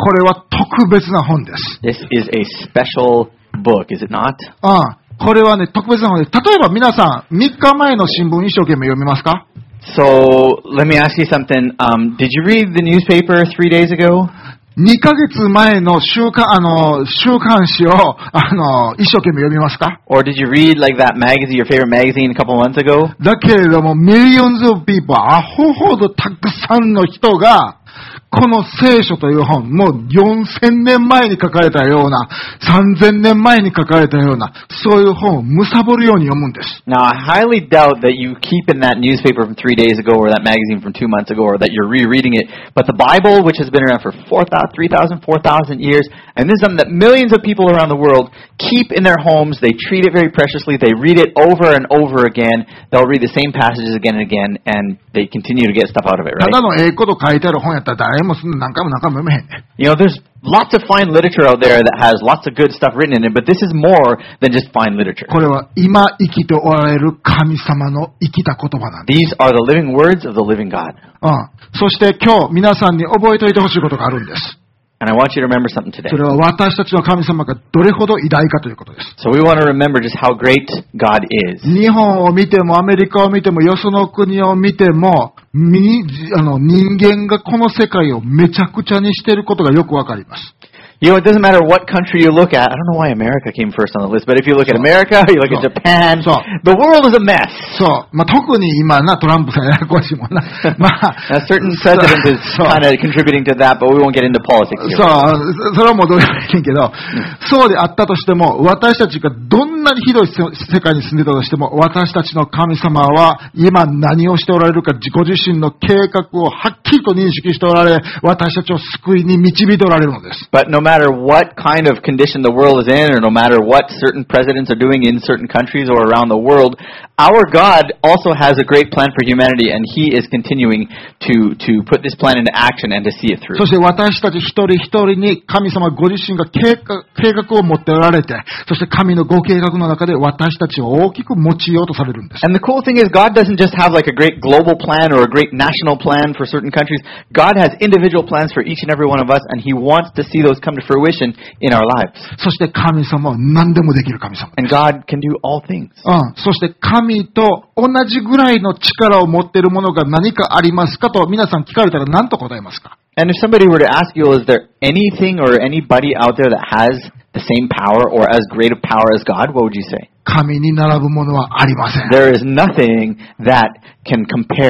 これは特別な本です。 This is a special book, is it not? これはね、特別な本です。例えば皆さん、3日前の新聞一生懸命読みますか？ So, let me ask you something. Did you read the newspaper 3 days ago? 2ヶ月前の週刊誌を、一生懸命読みますか？ Or did you read like that magazine, your favorite magazine a couple months ago? だけれども、millions of people、アホほどたくさんの人が、この聖書という本、もう4000年前に書かれたような、3000年前に書かれたような、そういう本を貪るように読むんです。 Now, I highly doubt that you keep in that newspaper from 3 days ago or that magazine from 2 months ago or that you're rereading it. But the Bible, which has been around for 3,000, 4,000 years, and this is something that millions of people around the world keep in their homes. They treat it very preciously. They read it over and over again. They'll read the same passages again and again, and they continue to get stuff out of it, た right? だのこと書いてある本やったら誰もそんな何回も何回も読めへんね。 You know, there's lots of fine literature out there that has lots of good stuff written in it, but this is more than just fine literature. これは今生きておられる神様の生きた言葉なんです。 These are the living words of the living God. そして今日皆さんに覚えておいてほしいことがあるんです。 And I want you to remember something today. それは私たちの神様がどれほど偉大かということです。 So we want to remember just how great God is. 日本を見てもアメリカを見てもよその国を見ても人間がこの世界をめちゃくちゃにしていることがよくわかります。 You know, it doesn't matter what country you look at. I don't know why America came first on the list, but if you look at America, you look at Japan, the world is a mess. そう。特に今な、トランプさんややこしいもんな。 A certain president is kind of contributing to that, but we won't get into politics here. そう。それはもうどうでもいいけど、そうであったとしても、私たちがどんなにひどい世界に住んでたとしても、私たちの神様は今何をしておられるか、ご自身の計画をはっきりと認識しておられ、私たちを救いに導いておられるのです。 But no matter what kind of condition the world is in, or no matter what certain presidents are doing in certain countries or around the world, our God also has a great plan for humanity, and He is continuing to put this plan into action and to see it through. そして私たち一人一人に神様ご自身が計画を持っておられて、そして神のご計画の中で私たちを大きく用いようとされるんです。 And the cool thing is God doesn't just have like a great global plan or a great national plan for certain countries. God has individual plans for each and every one of us, and He wants to see those come to fruition in our lives. そして神様は何でもできる神様。 And God can do all things. そして神と同じぐらいの力を持っているものが何かありますかと皆さん聞かれたら何と答えますか？ And if somebody were to ask you, is there anything or anybody out there that has the same power or as great a power as God, what would you say? 神に並ぶものはありません。 There is nothing that can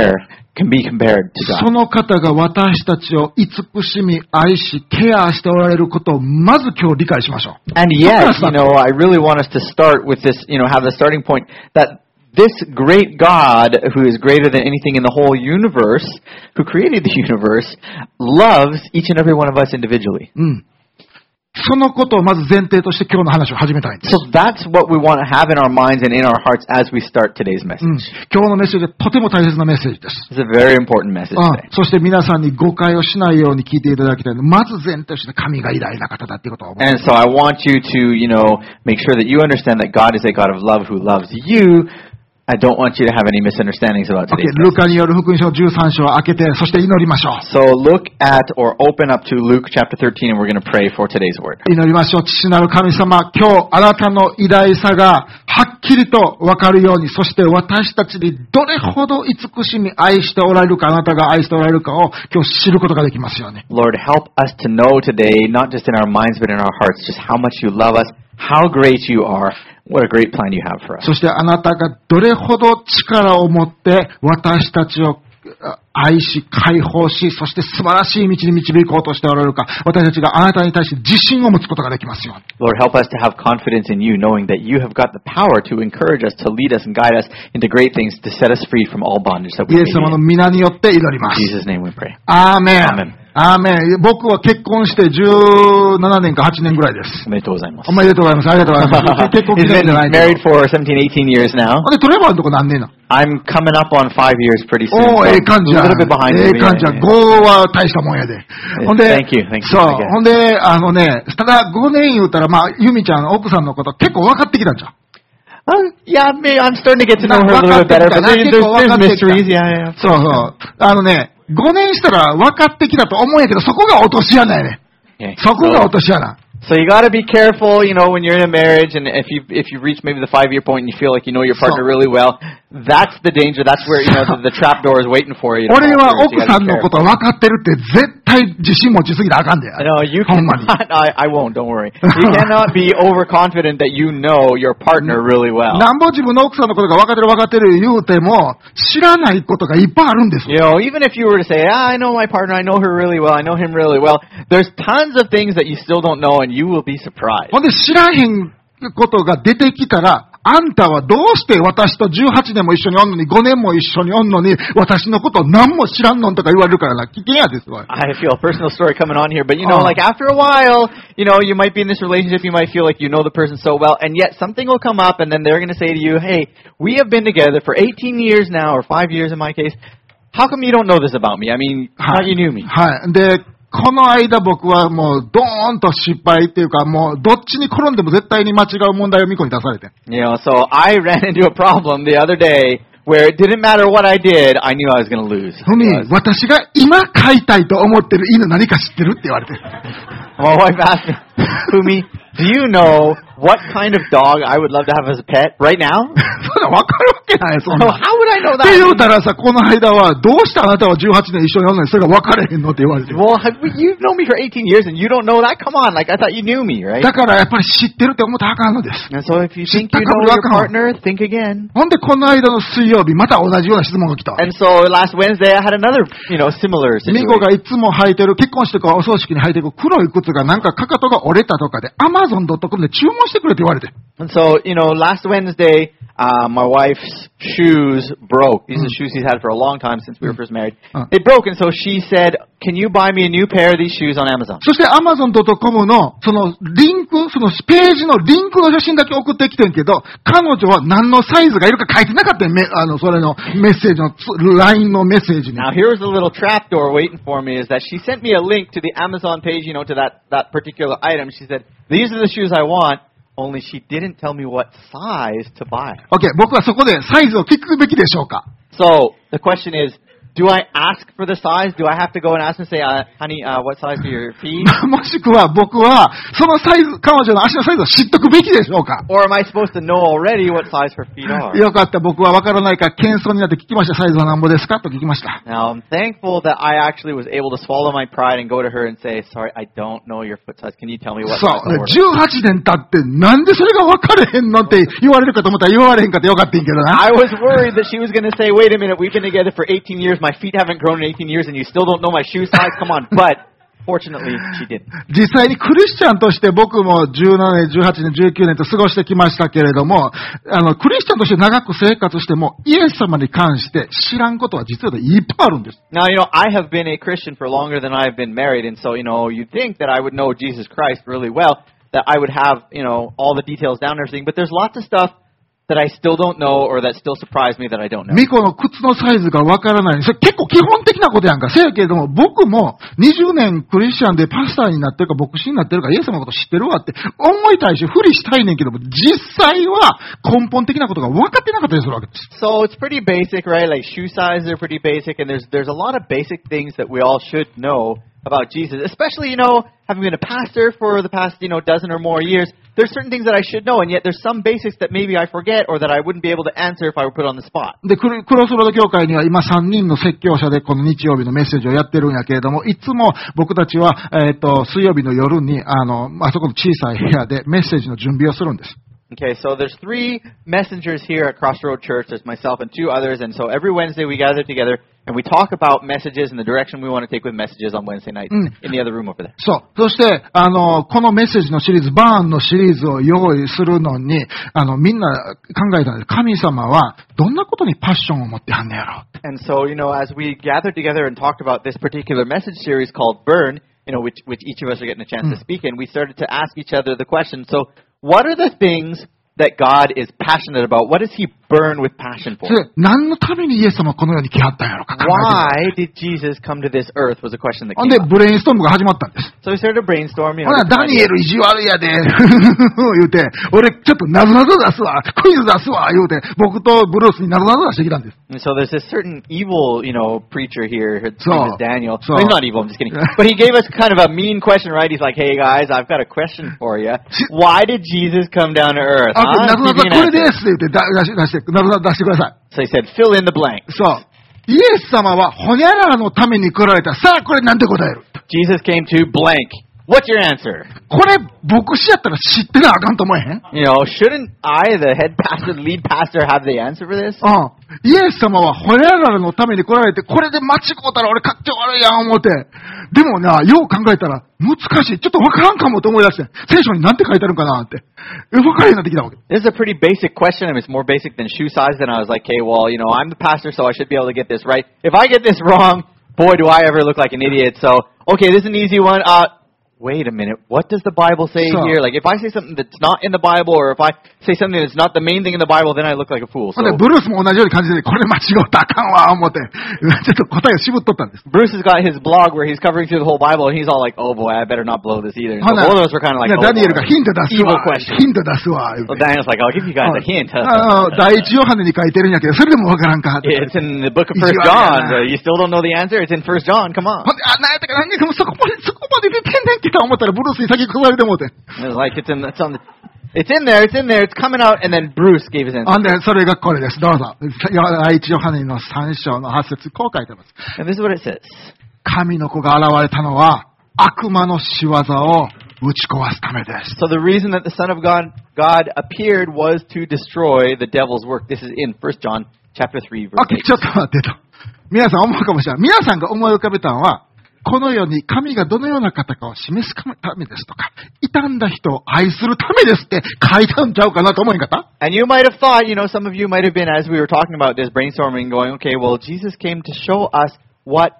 be compared to God. その方が私たちを慈しみ、愛し、ケアしておられることをまず今日理解しましょう。 And yet, I really want us to start with this, have the starting point that this great God, who is greater than anything in the whole universe, who created the universe, loves each and every one of us individually. そのことをまず前提として今日の話を始めたいんです。 So that's what we want to have in our minds and in our hearts as we start today's message. 今日のメッセージはとても大切なメッセージです。 It's a very important message today. そして皆さんに誤解をしないように聞いていただきたいので、まず前提として神が偉大な方だっていうことを思う。 And so I want you to, make sure that you understand that God is a God of love who loves you. I don't want you to have any misunderstandings about today's message. ルカによる福音書13章を開けて、そして祈りましょう。 So look at or open up to Luke chapter 13 and we're going to pray for today's word. 祈りましょう。父なる神様、今日あなたの偉大さがはっきりとわかるように、そして私たちにどれほど慈しみ愛しておられるか、あなたが愛しておられるかを今日知ることができますように。 Lord, help us to know today, not just in our minds but in our hearts, just how much you love us, how great you are, what a great plan you have for us. そしてあなたがどれほど力を持って私たちを愛し、解放し、そして素晴らしい道に導こうとしておられるか、私たちがあなたに対して自信を持つことができますように。 Lord, help us to have confidence in you, knowing that you have got the power to encourage us, to lead us and guide us into great things, to set us free from all bondage that we イ may エス様の be in. 皆によって祈りま In す。 Jesus' name we pray. アーメン。 Amen. アーメン。僕は結婚して17年か8年ぐらいです。 おめでとうございます。 おめでとうございます。ありがとうございます。結婚記 He's 念 been じゃないけ married ど。 for 17, 18 years now. で、トレバーのとこ何年なの？ I'm coming up on 5 years pretty soon. おー、 So ええ感じ a や。 little bit behind ええ me. 感じや。5は大したもんやで。ほんで、 Thank you. Thank you. そう。ほんで、ただ5年言うたら、ユミちゃん、奥さんのこと結構分かってきたんじゃん。 Yeah, I'm starting to get to know her a little bit better, but there's mysteries. Yeah, yeah. そうそう。5年したら分かってきたと思うんやけど、そこが落とし穴やね。 Okay. そこが落とし穴。 So you got to be careful, you know, when you're in a marriage, and if you reach maybe the 5-year point and you feel like you know your partner really well, that's the danger. That's where, you know, the trap door is waiting for you. 俺は奥さんのこと分かってるって絶対自信持ちすぎたらあかんで。 No, you ほんまに。 cannot. I won't. Don't worry. You cannot be overconfident that you know your partner really well. なんぼ自分の奥さんのことが分かってる言うても、知らないことがいっぱいあるんです。 You know, even if you were to say, I know my partner, I know her really well, I know him really well, there's tons of things that you still don't know, and you will be surprised. ほんで知らへんことが出てきたら、あんたはどうして私と18年も一緒におんのに、5年も一緒におんのに、私のこと何も知らんのんとか言われるからな、危険やですわ。 I feel a personal story coming on here, but you know, like after a while, you know, you might be in this relationship, you might feel like you know the person so well, and yet something will come up, and then they're going to say to you, hey, we have been together for 18 years now, or 5 years in my case. How come you don't know this about me? I mean, how you knew me? はい。で、この間僕はもうドーンと失敗っていうか、もうどっちに転んでも絶対に間違う問題をミコに出されて。 You know, so I ran into a problem the other day where it didn't matter what I did, I knew I was going to lose. ふみ、私が今飼いたいと思ってる犬何か知ってるって言われて。 My wife asked me, Fumi, do you know what kind of dog I would love to have as a pet right now? そんな分かるわけない、そん So な。 how would I know って言う that? たらさ、この間は、どうしてあなたは18年一緒におんのにそれが分かれへんのって言われて。 Well, you've known me for 18 years and you don't know that? Come on, like I thought you knew me, right? だからやっぱり知ってるって思ったらあかんのです。 And so if you think you know your partner, think again. ほんで、この間の水曜日、また同じような質問が来た。 And so last Wednesday I had another, you know, similar ミコ situation. がいつも履いてる、結婚してからお葬式に履いてる黒い靴がなんかかかとが折れたとかで、Amazon.com で注文してくれって言われて。 And so, you know, last Wednesday, my wife's shoes broke. These are shoes she's had for a long time since we were first married. They broke, and so she said, can you buy me a new pair of these shoes on Amazon? そして Amazon.com の、そのリンク、そのページのリンクの写真だけ送ってきてんけど、彼女は何のサイズがいるか書いてなかったん、それのメッセージの、LINE のメッセージに。 Now, here's a little trapdoor waiting for me, is that she sent me a link to the Amazon page, you know, to that particular item. She said, these are the shoes I want, only she didn't tell me what size to buy. OK、僕はそこでサイズを聞くべきでしょうか？ So, the question is, do I ask for the size? Do I have to go and ask and say, honey, what size are your feet? もしくは僕は、そのサイズ、彼女の足のサイズを知っとくべきでしょうか？ Or am I supposed to know already what size her feet are? よかった、僕は分からないから謙遜になって聞きました。サイズは何ぼですかと聞きました。 Now, I'm thankful that I actually was able to swallow my pride and go to her and say, sorry, I don't know your foot size. Can you tell me what そ size う、 to order? 18年経ってなんでそれが分かれへんのって言われるかと思ったら言われへんかってよかったんけどな。 I was worried that she was going to say, wait a minute, we've been together for 18 years, my feet haven't grown in 18 years, and you still don't know my shoe size? Come on. But, fortunately, she didn't. 実際にクリスチャンとして僕も17年、18年、19年と過ごしてきましたけれども、クリスチャンとして長く生活しても、イエス様に関して知らんことは実はいっぱいあるんです。 Now, you know, I have been a Christian for longer than I've been married, and so, you know, you'd think that I would know Jesus Christ really well, that I would have, you know, all the details down and everything, but there's lots of stuff that I still don't know or that still surprise me that I don't know. ミコの靴のサイズがわからない。それ結構基本的なことやんか。せやけれども、僕も20年クリスチャンでパスターになってるか牧師になってるかイエス様のこと知ってるわって思いたいし、ふりしたいねんけども、実際は根本的なことが分かってなかったりするわけです。 So it's pretty basic, right? Like shoe sizes are pretty basic, and there's a lot of basic things that we all should know about Jesus, especially, you know, having been a pastor for the past, you know, dozen or more years. There's certain things that I should know, and yet there's some basics that maybe I forget or that I wouldn't be able to answer if I were put on the spot. で、クロスロード教会には今3人の説教者でこの日曜日のメッセージをやってるんやけれども、いつも僕たちは、水曜日の夜に、あそこの小さい部屋でメッセージの準備をするんです。 Okay, so there's 3 messengers here at Crossroad Church. There's myself and 2 others, and so every Wednesday we gather together and we talk about messages and the direction we want to take with messages on Wednesday nights in the other room over there. そう。そして、このメッセージのシリーズ、バーンのシリーズを用意するのに、みんな考えたんです。神様はどんなことにパッションを持ってはんねやろう。 And so, you know, as we gathered together and talked about this particular message series called Burn, you know, which each of us are getting a chance to speak in, we started to ask each other the question, so what are the things that God is passionate about? What is He burn with passion そ for. れ、何のためにイエス様はこの世に来はったんやろか考えて Why did Jesus come to this earth was a question that ほん came で、 up. ブレインストームが始まったんです。 So we started to brainstorm, ほら、 different ダニエ ideas. ル意地悪やで、言うて、俺ちょっとなぞなぞ出すわ、クイズ出すわ、言うて、僕とブルースになぞなぞ出してきたんです。 And so there's this certain evil, preacher here. His So- name is Daniel. so- He's not evil, I'm just kidding. But he gave us kind of a mean question, right? He's like, hey guys, I've got a question for you. Why did Jesus come down to earth? あ、 Huh? なぞな Give ぞ me こ an れで answer. すって言って、出して、なぞなぞ出してください。 So he said, fill in the blank. そう。イエス様はホニャララのために来られた。さあ、これなんて答える？ Jesus came to blank. What's your answer? これ、牧師やったら知ってなあかんと思えへん？ Shouldn't I, the head pastor, the lead pastor, have the answer for this? イエス様はホニャララのために来られて、これで間違うたら俺かっちょ悪いやん思って。でもな、よう考えたら難しい。ちょっとわからんかもと思い出して。聖書になんて書いてあるんかなって。わからんようになってきたわけ。 This is a pretty basic question. I mean, it's more basic than shoe size. And I was like, okay, well, I'm the pastor, so I should be able to get this right. If I get this wrong, boy, do I ever look like an idiot. So, okay, this is an easy one. Wait a minute. What does the Bible say So- here? Like, if I say something that's not in the Bible, or if I say something that's not the main thing in the Bible, then I look like a fool. ほ So んで、ブルースも同じように感じで、これ間違うたらあかんわ、思って。ちょっと答えを絞っとったんです。 Bruce has got his blog where he's covering through the whole Bible, and he's all like, oh boy, I better not blow this either. And ほ so な both of us were kind of like, ダニエルが boy, ヒント出す evil わ。 question. ヒント出すわ。言う So て Daniel's like, I'll give you guys a hint. 第一ヨハネに書いてるんやけど、それでもわからんかって。 It's in the book of Easy First one, John. You still don't know the answer? It's in First John. Come on. ほんで、なんやったかなんかそこまで出てんねんけど思ったら、ブルースに先食われてもうて。 It's like it's in there, it's coming out, and then Bruce gave his answer. ほんで、それがこれです。どうぞ。第一ヨハネの3章の8節こう書いてます。 And this is what it says. 神の子が現れたのは、悪魔の仕業を打ち壊すためです。 So the reason that the Son of God appeared was to destroy the devil's work. This is in 1 John chapter 3, verse ちょっと待ってと。皆さん思うかもしれない。皆さんが思い浮かべたのは、この世に神がどのような方かを示すためですとか、傷んだ人を愛するためですって書いたんちゃうかなと思いんかった？ 8. And you might have thought, some of you might have been, as we were talking about this, brainstorming, going, okay, well, Jesus came to show us what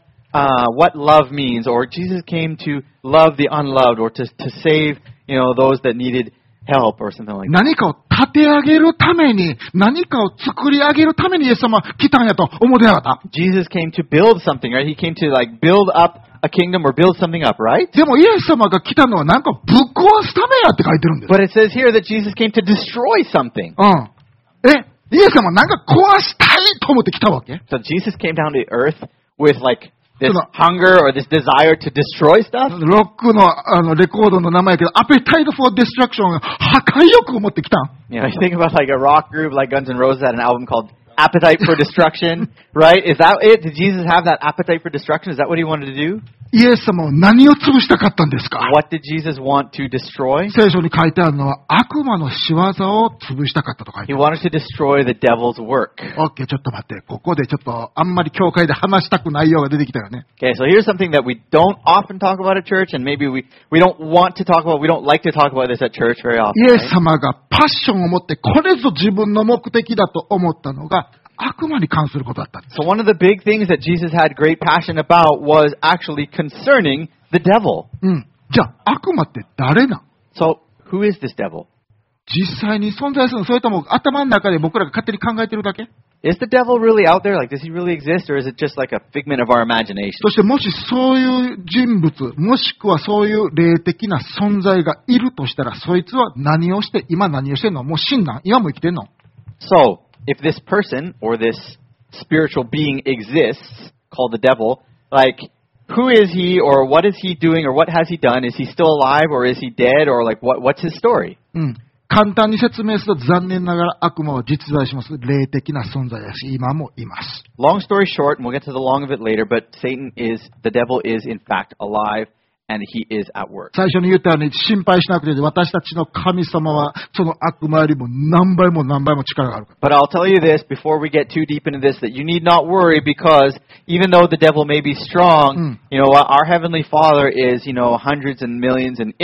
love means, or Jesus came to love the unloved, or to save, those that needed help, or something like that. 何かを立て上げるために、何かを作り上げるためにイエス様は来たんやと思ってなかった？ Jesus came to build something, right? He came to build up a kingdom or build something up, right? でもイエス様が来たのはなんかぶっ壊すためやって書いてるんです。 But it says here that Jesus came to destroy something. イエス様なんか壊したいと思って来たわけ？ So Jesus came down to earth with this So the- hunger or this desire to destroy stuff. ロックのレコードの名前やけど、アペタイト・フォー・デストラクション、破壊欲を持ってきたん。 You think about a rock group like Guns N' Roses had an album called Appetite for Destruction, right? Is that it? Did Jesus have that appetite for destruction? Is that what he wanted to do? イエス様は何を潰したかったんですか？ What did Jesus want to destroy? 聖書に書いてあるのは悪魔の仕業を潰したかったと書いて He ある。 wanted to destroy the devil's work. オッケー、ちょっと待って。ここでちょっとあんまり教会で話したくないようが出てきたよね。 Okay, so here's something that we don't often talk about at church, and maybe we don't want to talk about, we don't like to talk about this at church very often. イエ Right? ス様がパッションを持ってこれぞ自分の目的だと思ったのが悪魔に関することだったんです。 So one of the big things that Jesus had great passion about was actually concerning the devil. じゃあ悪魔って誰なん？ So who is this devil? 実際に存在するの？それとも頭の中で僕らが勝手に考えてるだけ？ Is the devil really out there? Does he really exist, or is it just like a figment of our imagination? そしてもしそういう人物、もしくはそういう霊的な存在がいるとしたら、そいつは何をして、今何をしてんの？もう死んだん？今も生きてんの？ So if this person or this spiritual being exists, called the devil, who is he, or what is he doing, or what has he done? Is he still alive, or is he dead, or what's his story? 簡単に説明すると残念ながら悪魔は実在します。霊的な存在だし、今もいます。 Long story short, and we'll get to the long of it later, but the devil is in fact alive, and he is at work. 最初に言ったように心配しなくていい。私たちの神様はその悪魔よりも何倍も何倍も力があるから。 But I'll tell you this before we get too deep into this, that you need not worry, because even though the devil may be strong, our Heavenly Father is, hundreds and millions and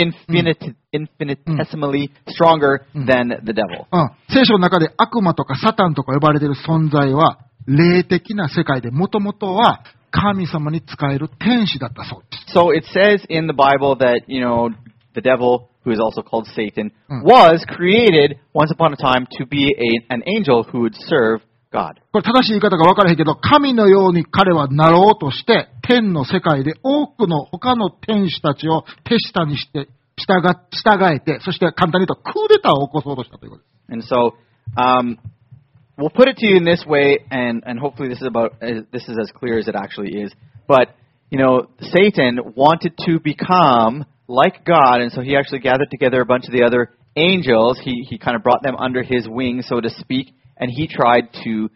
infinitesimally stronger than the devil. 聖書の中で悪魔とかサタンとか呼ばれている存在は霊的な世界でもともとは神様に仕える天使だったそうです。 So it says in the Bible that, the devil, who is also called Satan, was created once upon a time to be an angel who would serve God. これ正しい言い方が分からへんけど、神のように彼はなろうとして、天の世界で多くの他の天使たちを手下にして、従えて、そして簡単に言うとクーデターを起こそうとしたということです。 And so, we'll put it to you in this way, and hopefully this is as clear as it actually is. But, Satan wanted to become like God, and so he actually gathered together a bunch of the other angels. He kind of brought them under his wing, so to speak, and he tried to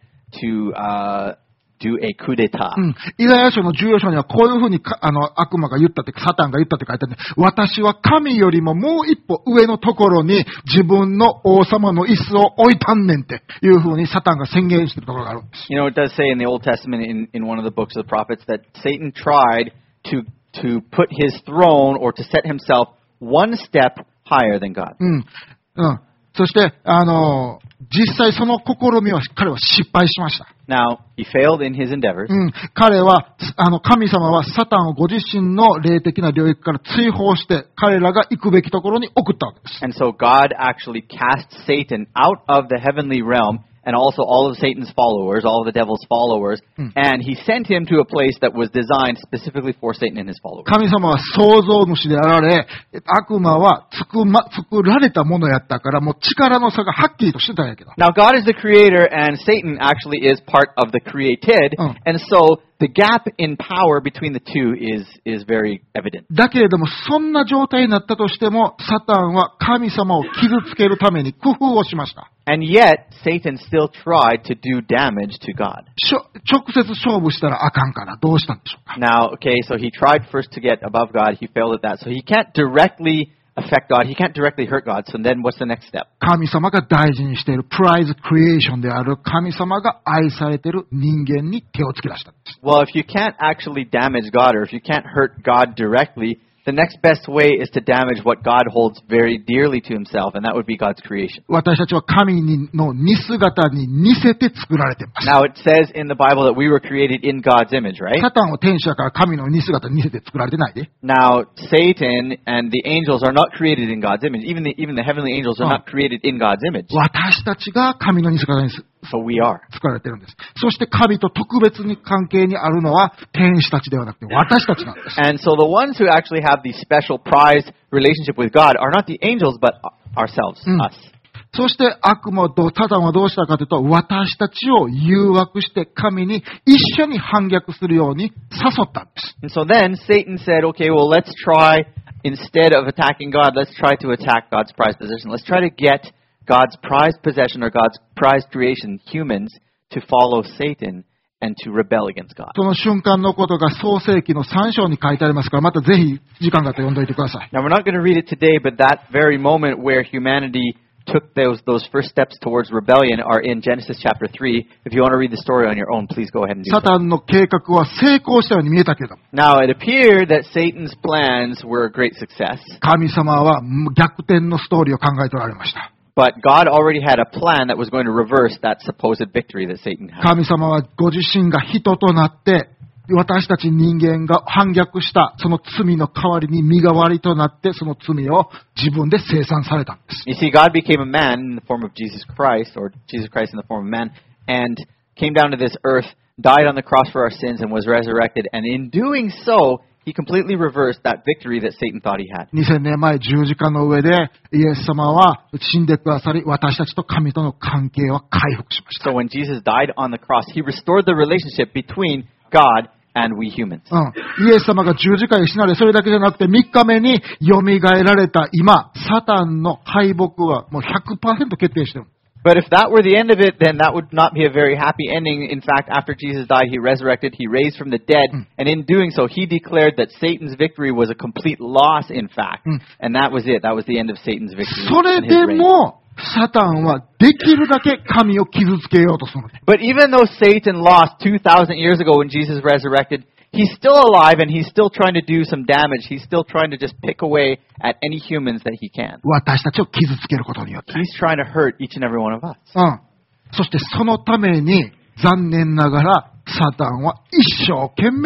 do a coup d'etat. イザヤ書の14章にはこういうふうに悪魔が言ったって、サタンが言ったって書いてあるんで、私は神よりももう一歩上のところに自分の王様の椅子を置いたんねんっていうふうにサタンが宣言しているところがあるんです。 It does say in the Old Testament in one of the books of the prophets that Satan tried to put his throne or to set himself one step higher than God. そして、実際その試みは彼は失敗しました。 Now, he failed in his endeavors. 彼は、神様はサタンをご自身の霊的な領域から追放して、彼らが行くべきところに送ったわけです。 And so God actually cast Satan out of the heavenly realm, and also all of Satan's followers, all of the devil's followers, and he sent him to a place that was designed specifically for Satan and his followers. 神様は創造主であられ、悪魔は作られたものやったから、もう力の差がはっきりとしてたんやけど。 Now God is the creator, and Satan actually is part of the created, and so the gap in power between the two is very evident. だけれども、そんな状態になったとしても、サタンは神様を傷つけるために工夫をしました。 And yet, Satan still tried to do damage to God. 直接勝負したらあかんからどうしたんでしょうか。 Now, okay, so he tried first to get above God. He failed at that. So he can't directly affect God. He can't directly hurt God. So then what's the next step? 神様が大事にしているプライズクリエーションである神様が愛されている人間に手をつけ出したんです。 Well, if you can't actually damage God, or if you can't hurt God directly, the next best way is to damage what God holds very dearly to himself, and that would be God's creation. 私たちは神の似姿に似せて作られています。 Now, it says in the Bible that we were created in God's image, right? サタンは天使だから神の似姿に似せて作られてないで。 Now, Satan and the angels are not created in God's image. Even the heavenly angels are not created in God's image. 私たちが神の似姿に So we are. 作られているんです。そして神と特別に関係にあるのは天使たちではなくて私たちなんです。 And so the ones who actually have the special prized relationship with God are not the angels, but ourselves, us. そして悪魔とサタンはどうしたかというと、私たちを誘惑して神に一緒に反逆するように誘ったんです。 And so then Satan said, okay, well, let's try, instead of attacking God, let's try to attack God's prized possession. Let's try to get God's prized possession or God's prized creation, humans, to follow Satan and to rebel against God. その瞬間のことが創世記の3章に書いてありますから、またぜひ時間があったら読んでおいてください。 Now, we're not going to read it today, but that very moment where humanity took those first steps towards rebellion are in Genesis chapter 3. If you want to read the story on your own, please go ahead and do so. サタンの計画は成功したように見えたけど、 Now, it appeared that Satan's plans were a great success. 神様は逆転のストーリーを考えておられました。 But God already had a plan that was going to reverse that supposed victory that Satan had. 神様はご自身が人となって、私たち人間が反逆したその罪の代わりに身代わりとなってその罪を自分で清算されたんです。 You see, God became a man in the form of Jesus Christ, or Jesus Christ in the form of man, and came down to this earth, died on the cross for our sins, and was resurrected. And in doing so, He completely reversed that victory that Satan thought he had. 2000年前十字架の上でイエス様は死んでくださり、私たちと神との関係は回復しました。 So when Jesus died on the cross, He restored the relationship between God and we humans. イエス様が十字架に死なれ、それだけじゃなくて3日目に蘇られた今、サタンの敗北はもう 100% 決定してる。 But if that were the end of it, then that would not be a very happy ending. In fact, after Jesus died, He resurrected, He raised from the dead, and in doing so, He declared that Satan's victory was a complete loss, in fact. And that was it. That was the end of Satan's victory. それでも、サタンはできるだけ神を傷つけようとする。 But even though Satan lost 2,000 years ago when Jesus resurrected, he's still alive and he's still trying to do some damage. He's still trying to just pick away at any humans that he can. 私たちを傷つけることによって。 He's trying to hurt each and every one of us. そしてそのために残念ながらサタンは一生懸命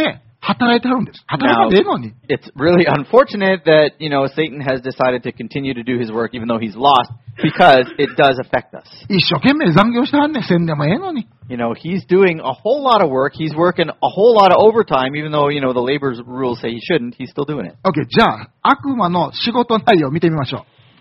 働いてはるんです。働かんでええのに。 It's really unfortunate that, Satan has decided to continue to do his work even though he's lost because it does affect us. 一生懸命残業してはんねん。せんでもええのに。 He's doing a whole lot of work. He's working a whole lot of overtime even though, the labor rules say he shouldn't. He's still doing it. OK、じゃあ、悪魔の仕事内容を見てみましょう。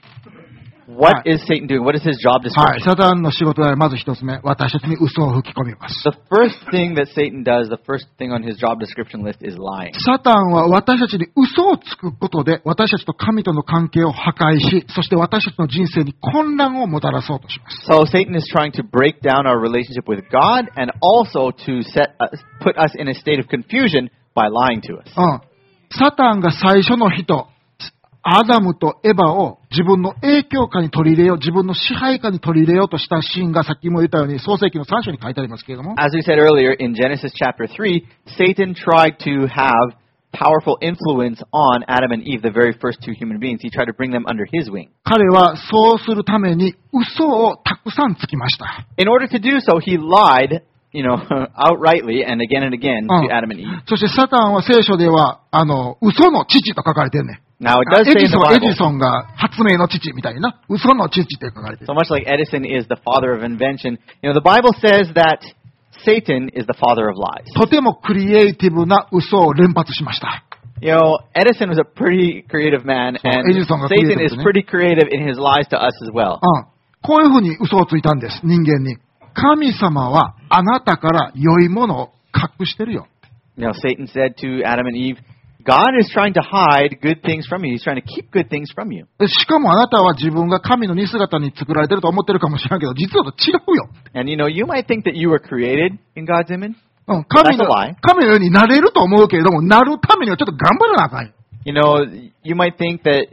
What is Satan doing? What is his job はい。 description? サタンの仕事はまず一つ目、私たちに嘘を吹き込みます。 The first thing that Satan does, the first thing on his job description list is lying. サタンは私たちに嘘をつくことで、私たちと神との関係を破壊し、そして私たちの人生に混乱をもたらそうとします。 So Satan is trying to break down our relationship with God and also to put us in a state of confusion by lying to us. サタンが最初の人、アダムとエバを自分の影響下に取り入れよう、自分の支配下に取り入れようとしたシーンがさっきも言ったように創世記の3章に書いてありますけれども、 As we said earlier, in Genesis chapter 3, Satan tried to have powerful influence on Adam and Eve, the very first two human beings. He tried to bring them under his wing. 彼はそうするために嘘をたくさんつきました。 In order to do so, he lied, outrightly and again to Adam and Eve. そしてサタンは聖書では嘘の父と書かれてるね。 Now, it does エ say ジ in the ソン、エジ Bible, ソンが発明の父みたいな、嘘の父って書かれてる so。much like Edison is the father of invention, the Bible says that Satan is the father of lies. とてもクリエイティブな嘘を連発しました。 Edison was a pretty creative man, and Edisonが Satan is クリエイティブですね。 pretty creative in his lies to us as well. こういうふうに嘘をついたんです、人間に。神様はあなたから良いものを隠してるよ。 Satan said to Adam and Eve, God is trying to hide good things from you. He's trying to keep good things from you. しかもあなたは自分が神の似姿に作られてると思ってるかもしれないけど、実は違うよ。 And you might think that you were created in God's image. 神 That's a lie. のようになれると思うけれども、なるためにはちょっと頑張らなあかんよ。 You might think that,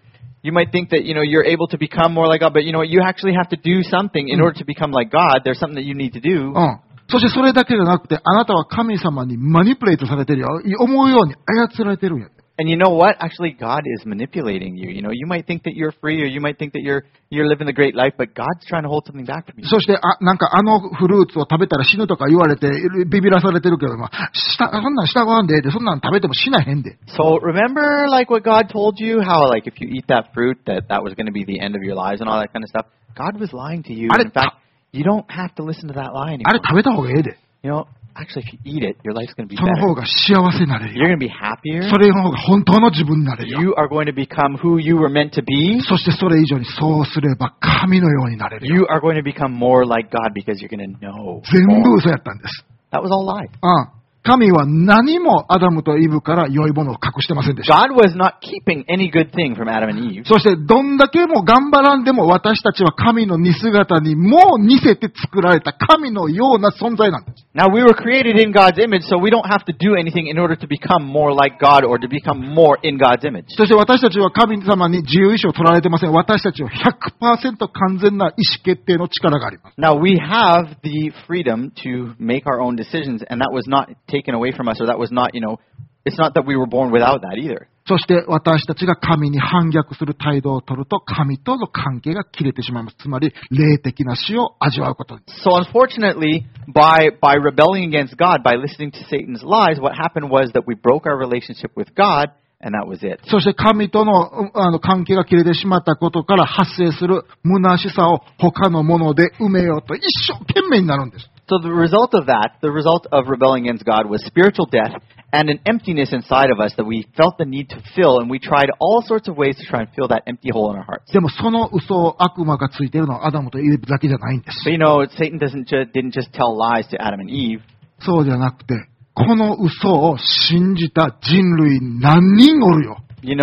you're able to become more like God, but you actually have to do something in order to become like God. There's something that you need to do. そしてそれだけじゃなくて、あなたは神様にマニプレートされてるよ。思うように操られてるんや。 And you know what? Actually, God is manipulating you. You might think that you're free, or you might think that you're living the great life, but God's trying to hold something back from you. そして、なんかフルーツを食べたら死ぬとか言われて、ビビらされてるけど、そんなん従わんで、そんなん食べても死なへんで。 So remember, like what God told you, how like if you eat that fruit, that was going to be the end of your lives and all that kind of stuff. God was lying to you. And in fact, you don't have to listen to that lie あれ anymore. 食べた方がええで。 Actually, if you eat it, your life's going to be その better. 方が幸せになれる You're よ。 going to be happier. それの方が本当の自分になれるよ。 You are going to become who you were meant to be. そしてそれ以上にそうすれば神のようになれるよ。 You are going to become more like God because you're going to know 全部 more. 嘘やったんです。 That was all lies. 神は何もアダムとイブから良いものを隠してませんでした。 God was not keeping any good thing from Adam and Eve. そしてどんだけも頑張らんでも私たちは神の似姿にもう似せて作られた神のような存在なんです。 Now, we were created in God's image, so we don't have to do anything in order to become more like God or to become more in God's image. そして私たちは神様に自由意志を取られてません。私たちは 100% 完全な意思決定の力があります。 Now, we have the freedom to make our own decisions, and that was not taken away from us, or that was not, it's not that we were born without that either. そして私たちが神に反逆する態度を取ると神との関係が切れてしまいます。つまり霊的な死を味わうことです。 So unfortunately, by rebelling against God, by listening to Satan's lies, what happened was that we broke our relationship with God, and that was it. そして神との関係が切れてしまったことから発生する虚しさを他のもので埋めようと一生懸命になるんです。 So the result of that, the result of rebelling against God was spiritual death and an emptiness inside of us that we felt the need to fill, and we tried all sorts of ways to try and fill that empty hole in our hearts. でもその嘘を悪魔がついているのはアダムとイブだけじゃないんです。 But Satan didn't just tell lies to Adam and Eve. そうじゃなくて、この嘘を信じた人類何人おるよ。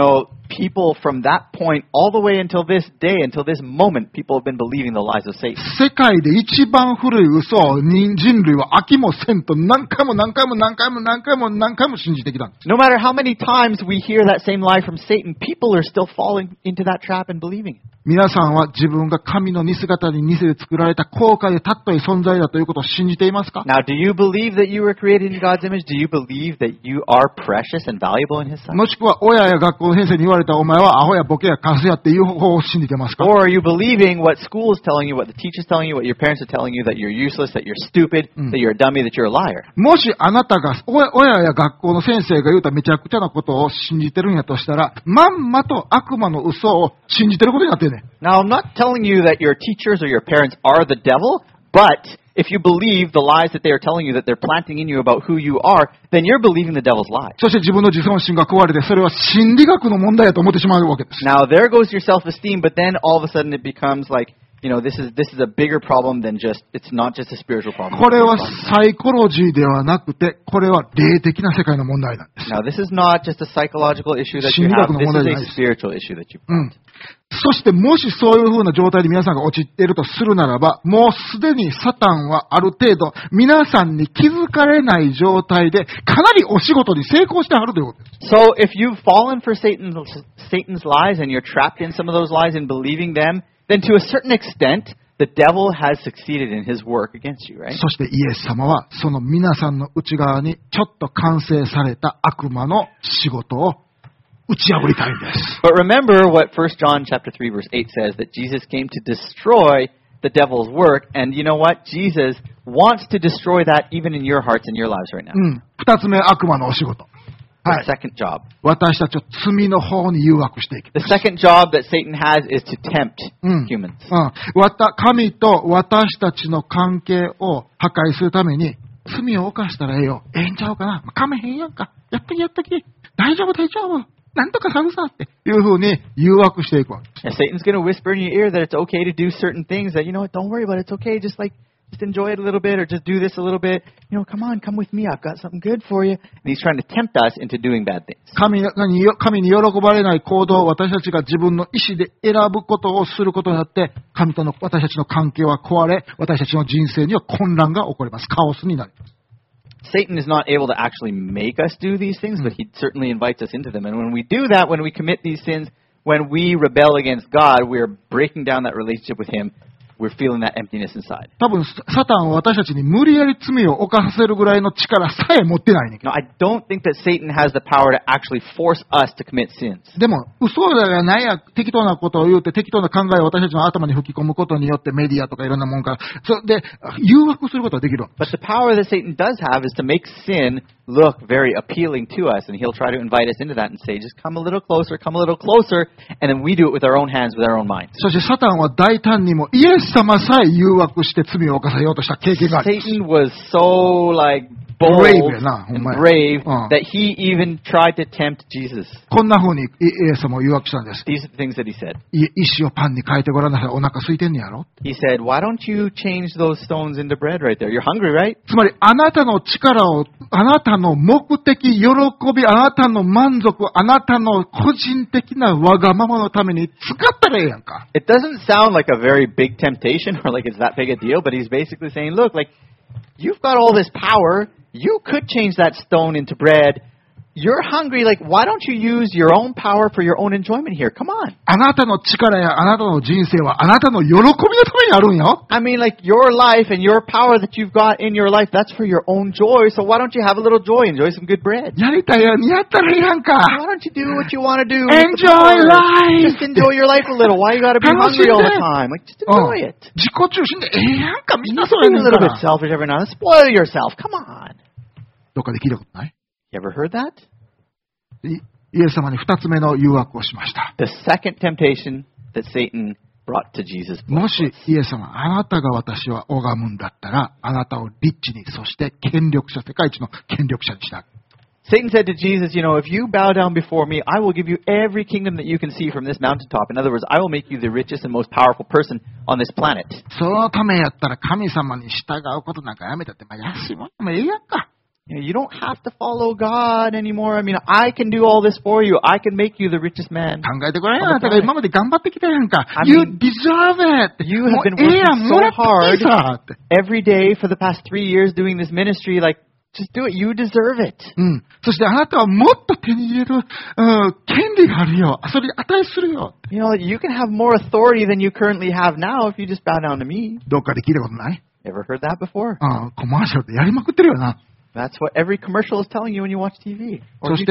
People from that point all the way until this day, until this moment, people have been believing the lies of Satan. 世界で一番古い嘘を人類は飽きもせんと何回も信じてきたんです。 No matter how many times we hear that same lie from Satan, people are still falling into that trap and believing it. 皆さんは自分が神の似姿に似せて作られた高価で尊い存在だということを信じていますか？ Now, do you believe that you were created in God's image? Do you believe that you are precious and valuable in His sight? もしくは親や学校の先生に言わわれたお前はアホやボケやカスやっていう方を信じてますか？ Or are you believing what school is telling you, what the teacher's telling you, what your parents are telling you, that you're useless, that you're stupid, that you're a dummy, that you're a liar? もしあなたが、親や学校の先生が言うためちゃくちゃなことを信じてるんやとしたら、まんまと悪魔の嘘を信じてることになってんねん。 Now, I'm not telling you that your teachers or your parents are the devil, but if you believe the lies that they are telling you, that they're planting in you about who you are, then you're believing the devil's lies. そして自分の自尊心が壊れて、それは心理学の問題だと思ってしまうわけです。 Now, there goes your self-esteem, but then all of a sudden it becomes like, you know, this is a bigger problem than just, it's not just a spiritual problem. これはサイコロジーではなくて、これは霊的な世界の問題なんです。 Now, this is not just a psychological issue that you have. This is a spiritual issue that you've got. そしてもしそういう風な状態で皆さんが陥っているとするならば、もうすでにサタンはある程度皆さんに気づかれない状態でかなりお仕事に成功してはるということです。 So if you've fallen for Satan's lies and you're trapped in some of those lies and believing them, then to a certain extent, the devil has succeeded in his work against you, right? そしてイエス様はその皆さんの内側にちょっと完成された悪魔の仕事を打ち破りたいんです。 But remember what 1 John chapter 3 verse 8 says, that Jesus came to destroy the devil's work, and you know what? Jesus wants to destroy that even in your hearts and your lives right now. 二つ目、悪魔のお仕事。 The second job. 私たちを罪の方に誘惑していきます。 The second job that Satan has is to tempt humans. 神と私たちの関係を破壊するために、罪を犯したらええよ。ええんちゃうかな。かめへんやんか。やっとき。大丈夫。なんとかさるさっていうふうに誘惑していくわけです。 Satan's going to whisper in your ear that it's okay to do certain things, that, you know what, don't worry about it, it's okay, just enjoy it a little bit, or just do this a little bit. You know, come with me, I've got something good for you. And he's trying to tempt us into doing bad things. 神に喜ばれない行動を私たちが自分の意思で選ぶことをすることによって、神との私たちの関係は壊れ、私たちの人生には混乱が起こります。カオスになります。 Satan is not able to actually make us do these things, but he certainly invites us into them. And when we do that, when we commit these sins, when we rebel against God, we're breaking down that relationship with him. We're feeling that emptiness inside. 多分サタンは私たちに無理やり罪を犯させるぐらいの力さえ持ってないねんけど。 No, I don't think that Satan has the power to actually force us to commit sins. でも、嘘だやないや適当なことを言うて適当な考えを私たちの頭に吹き込むことによってメディアとかいろんなもんから、それで誘惑することができる。 But the power that Satan does have is to make sin look very appealing to us, and he'll try to invite us into that and say, just come a little closer, and then we do it with our own hands, with our own minds. そしてサタンは大胆にもイエス様さえ誘惑して罪を犯させようとした経験があります。 Satan was so bold and brave that he even tried to tempt Jesus. こんな風にイエス様を誘惑したんです。 These are the things that he said. 石をパンに変えてごらんなさい。お腹空いてんねやろ。 He said, why don't you change those stones into bread right there? You're hungry, right? つまりあなたの力を、あなたの目的、喜び、あなたの満足、あなたの個人的なわがままのために使ったらええやんか。 It doesn't sound like a very big temptation or like it's that big a deal, but he's basically saying, look, you've got all this power. You could change that stone into bread. You're hungry. Why don't you use your own power for your own enjoyment here? Come on. あなたの力やあなたの人生はあなたの喜びのためにあるんよ。 I mean, your life and your power that you've got in your life, that's for your own joy. So why don't you have a little joy? Enjoy some good bread. やりたいようにやったらいいやんか。 Why don't you do what you want to do? Enjoy life. Just enjoy your life a little. Why you got to be hungry all the time? Just enjoy it. 自己中心でええやんか。みんな You そうやねん be a か little bit ら。 selfish every now and then. Spoil yourself. Come on. どっかで聞いたことない？ You ever heard that? イエス様に二つ目の誘惑をしました。 The second temptation that Satan brought to Jesus. もしイエス様、あなたが私は拝むんだったら、あなたをリッチに、そして権力者、世界一の権力者にした。 Satan said to Jesus, if you bow down before me, I will give you every kingdom that you can see from this mountaintop. In other words, I will make you the richest and most powerful person on this planet. そのためやったら神様に従うことなんかやめたって、安いもんでもええやんか。 You don't have to follow God anymore. I mean, I can do all this for you. I can make you the richest man. 考えてごらんよ。あなたが今まで頑張ってきたやんか。You deserve it. You have been working so hard every day for the past 3 years doing this ministry. Just do it. You deserve it. そしてあなたはもっと手に入れる、権利があるよ。それに値するよ。 You can have more authority than you currently have now if you just bow down to me. どっかで聞いたことない？ Ever heard that before? コマーシャルでやりまくってるよな。 That's what every commercial is telling you when you watch TV. そして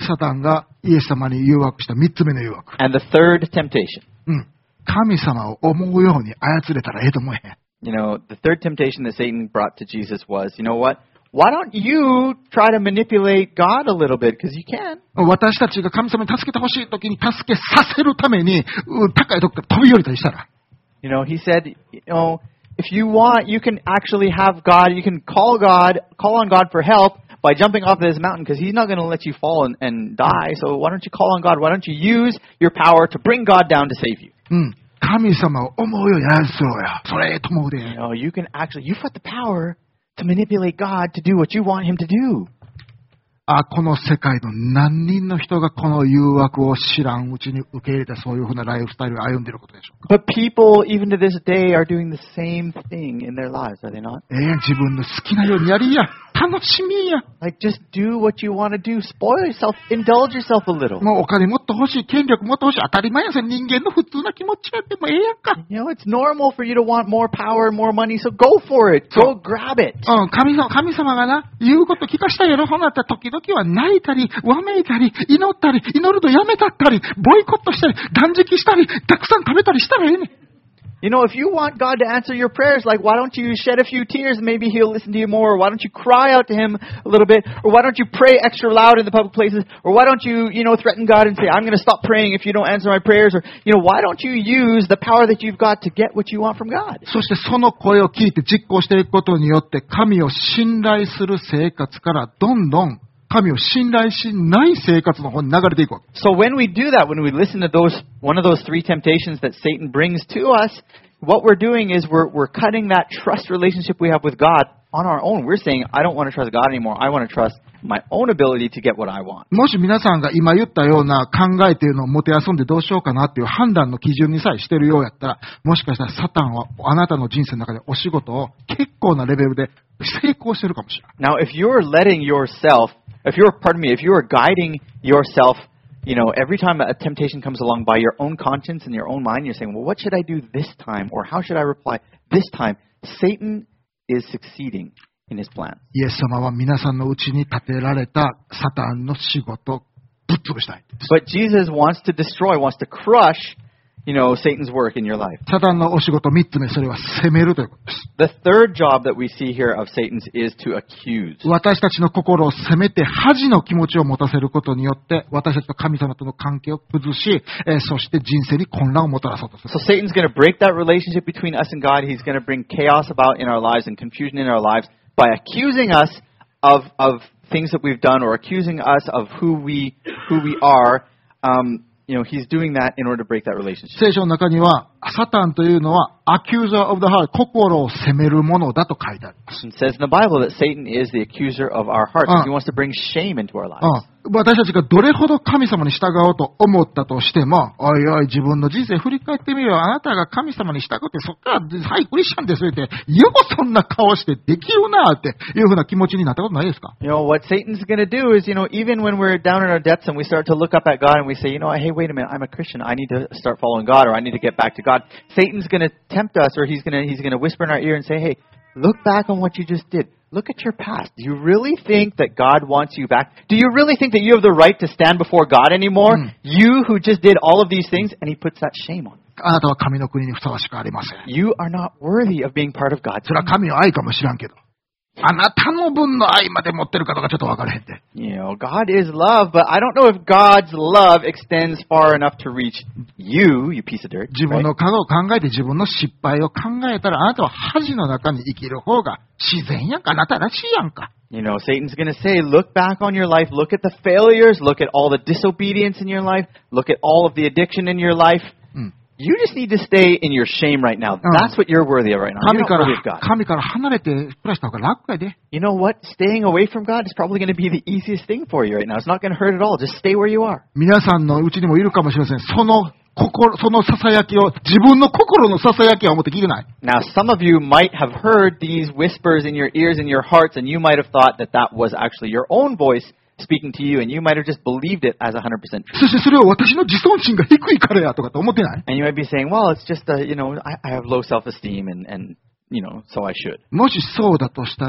サタンがイエス様に誘惑した3つ目の誘惑。 And the third temptation. 神様を思うように操れたらええと思えへん。 You know, the third temptation that Satan brought to Jesus was, you know what? Why don't you try to manipulate God a little bit? Because you can. 私たちが神様に助けてほしいときに助けさせるために、高いとこから飛び降りたりしたら。 You know, he said, you know, if you want, you can actually have God, you can call on God for help by jumping off this mountain because he's not going to let you fall and die. So why don't you call on God? Why don't you use your power to bring God down to save you? 神様を思うように操ろうや。それと思うで。 You know, you've got the power to manipulate God to do what you want him to do. この世界の何人の人がこの誘惑を知らんうちに受け入れてそういうふうなライフスタイルを歩んでいることでしょうか。 But people, even to this day, are doing the same thing in their lives, are they not? 自分の好きなようにやりや。楽しみや。 Like, just do what you want to do. Spoil yourself. Indulge yourself a little. もうお金もっと欲しい、権力もっと欲しい。当たり前やん。人間の普通な気持ちやってもええやんか。 You know, it's normal for you to want more power and more money, so go for it. Go grab it. 神様がな、言うこと聞かしたやろ。ほなったら時々は泣いたり、わめいたり、祈ったり、祈るとやめたったり、ボイコットしたり、断食したり、たくさん食べたりしたらええねん。 You know, if you want God to answer your prayers, like, why don't you shed a few tears and maybe he'll listen to you more? Or why don't you cry out to him a little bit? Or why don't you pray extra loud in the public places? Or why don't you, threaten God and say, I'm going to stop praying if you don't answer my prayers? Or, why don't you use the power that you've got to get what you want from God? そしてその声を聞いて実行していくことによって、神を信頼する生活からどんどん神を信頼しない生活の方に流れていくわけ。 So when we do that, when we listen to one of those three temptations that Satan brings to us, what we're doing is we're cutting that trust relationship we have with God on our own. We're saying, I don't want to trust God anymore. I want to trust my own ability to get what I want. もし皆さんが今言ったような考えというのをもてあそんでどうしようかなっていう判断の基準にさえしてるようやったら、もしかしたらサタンはあなたの人生の中でお仕事を結構なレベルで成功してるかもしれない。 Now, if you're guiding yourself, every time a temptation comes along by your own conscience and your own mind, you're saying, well, what should I do this time? Or how should I reply this time? Satan is succeeding in his plan. イエス様は皆さんのうちに立てられたサタンの仕事をぶっ潰したい。 But Jesus wants to destroy, wants to crush, Satan's work in your life. サタンのお仕事3つ目、それは責めるということです。 The third job that we see here of Satan's is to accuse. 私たちの心を責めて恥の気持ちを持たせることによって私たちと神様との関係を崩し、そして人生に混乱をもたらそうとする。 So Satan's going to break that relationship between us and God. He's going to bring chaos about in our lives and confusion in our lives by accusing us of things that we've done or accusing us of who we are. He's doing that in order to break that relationship. 聖書の中には、サタンというのは、accuser of the heart、心を責めるものだと書いてあります。 It says in the Bible that Satan is the accuser of our hearts. He wants to bring shame into our lives. 私たちがどれほど神様に従おうと思ったとしても、おいおい、自分の人生振り返ってみよう。あなたが神様に従って、そっから、はい、クリスチャンですって、よくそんな顔してできるなっていうふうな気持ちになったことないですか？ What Satan's going to do is, even when we're down in our depths and we start to look up at God and we say, hey, wait a minute, I'm a Christian. I need to start following God or I need to get back to God. Satan's going to tempt us or he's going to whisper in our ear and say, hey, look back on what you just did. Look at your past. Do you really think that God wants you back? Do you really think that you have the right to stand before God anymore? You who just did all of these things, and he puts that shame on you. あなたは神の国にふさわしくありません。 You are not worthy of being part of God's それは神の愛かもしらんけど。あなたの分の愛まで持ってるかどうかちょっと分からへんで。 God is love, but I don't know if God's love extends far enough to reach you piece of dirt. 自分の過去を考えて自分の失敗を考えたらあなたは恥の中に生きる方が自然やんか、あなたらしいやんか。 Satan's going to say, look back on your life, look at the failures, look at all the disobedience in your life, look at all of the addiction in your life.You just need to stay in your shame right now. That's what you're worthy of right now. You're not worthy of God. 神から離れて暮らした方が楽やで。 You know what? Staying away from God is probably going to be the easiest thing for you right now. It's not going to hurt at all. Just stay where you are. 皆さんのうちにもいるかもしれません。そのささやきを、自分の心のささやきは思って聞いてない。 Now, some of you might have heard these whispers in your ears and your hearts, and you might have thought that that was actually your own voice.Speaking to you, and you might have just believed it as 100% true. そしてそれを私の自尊心が低いからやとかって思ってない？ And you might be saying, well, it's just, I have low self-esteem, and so I should. もしそうだとしたら、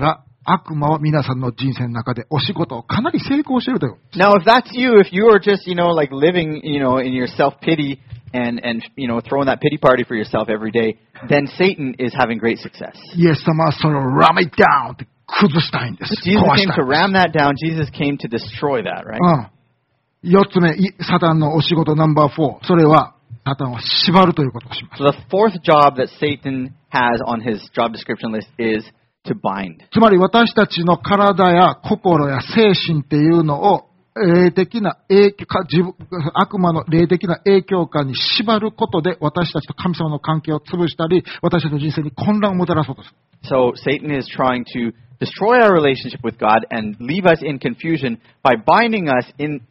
悪魔は皆さんの人生の中でお仕事をかなり成功しているという。 Now, if that's you, if you are just, like living, in your self-pity and throwing that pity party for yourself every day, then Satan is having great success. イエス様はそれをram it down って崩したいんです。 Jesus 壊し came た to いんです。 ram that down. Jesus came to destroy that, right? 4つ目、サタンのお仕事ナンバー4。それは、サタンを縛るということをします。 So the fourth job that Satan has on his job description list is to bind. つまり私たちの体や心や精神っていうのを霊的な影響か、悪魔の霊的な影響下に縛ることで私たちと神様の関係を潰したり、私たちの人生に混乱をもたらそうとする。 So Satan is trying to destroy our relationship with God and leave us in confusion by binding us